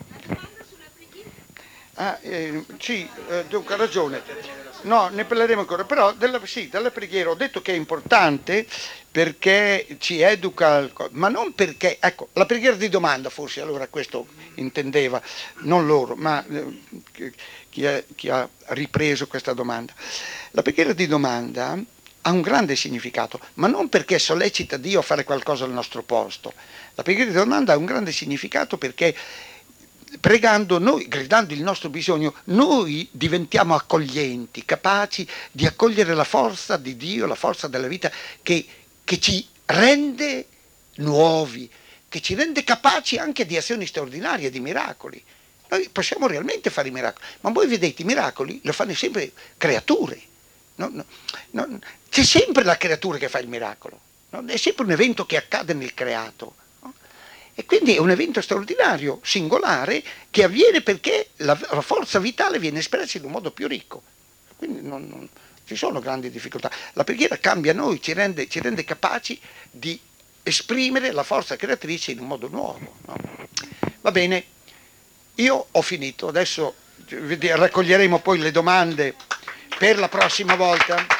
Ah, eh, sì, eh, dunque ha ragione, no, ne parleremo ancora, però della, sì, della preghiera ho detto che è importante perché ci educa, ma non perché, ecco, la preghiera di domanda forse, allora questo intendeva, non loro, ma eh, chi, è, chi ha ripreso questa domanda. La preghiera di domanda ha un grande significato, ma non perché sollecita Dio a fare qualcosa al nostro posto. La preghiera di domanda ha un grande significato perché pregando noi, gridando il nostro bisogno, noi diventiamo accoglienti, capaci di accogliere la forza di Dio, la forza della vita che, che ci rende nuovi, che ci rende capaci anche di azioni straordinarie, di miracoli. Noi possiamo realmente fare i miracoli, ma voi vedete i miracoli lo fanno sempre creature. No, no, no, c'è sempre la creatura che fa il miracolo, no? È sempre un evento che accade nel creato, no? E quindi è un evento straordinario, singolare, che avviene perché la, la forza vitale viene espressa in un modo più ricco. Quindi non, non ci sono grandi difficoltà. La preghiera cambia noi, ci rende, ci rende capaci di esprimere la forza creatrice in un modo nuovo, no? Va bene, io ho finito, adesso raccoglieremo poi le domande per la prossima volta.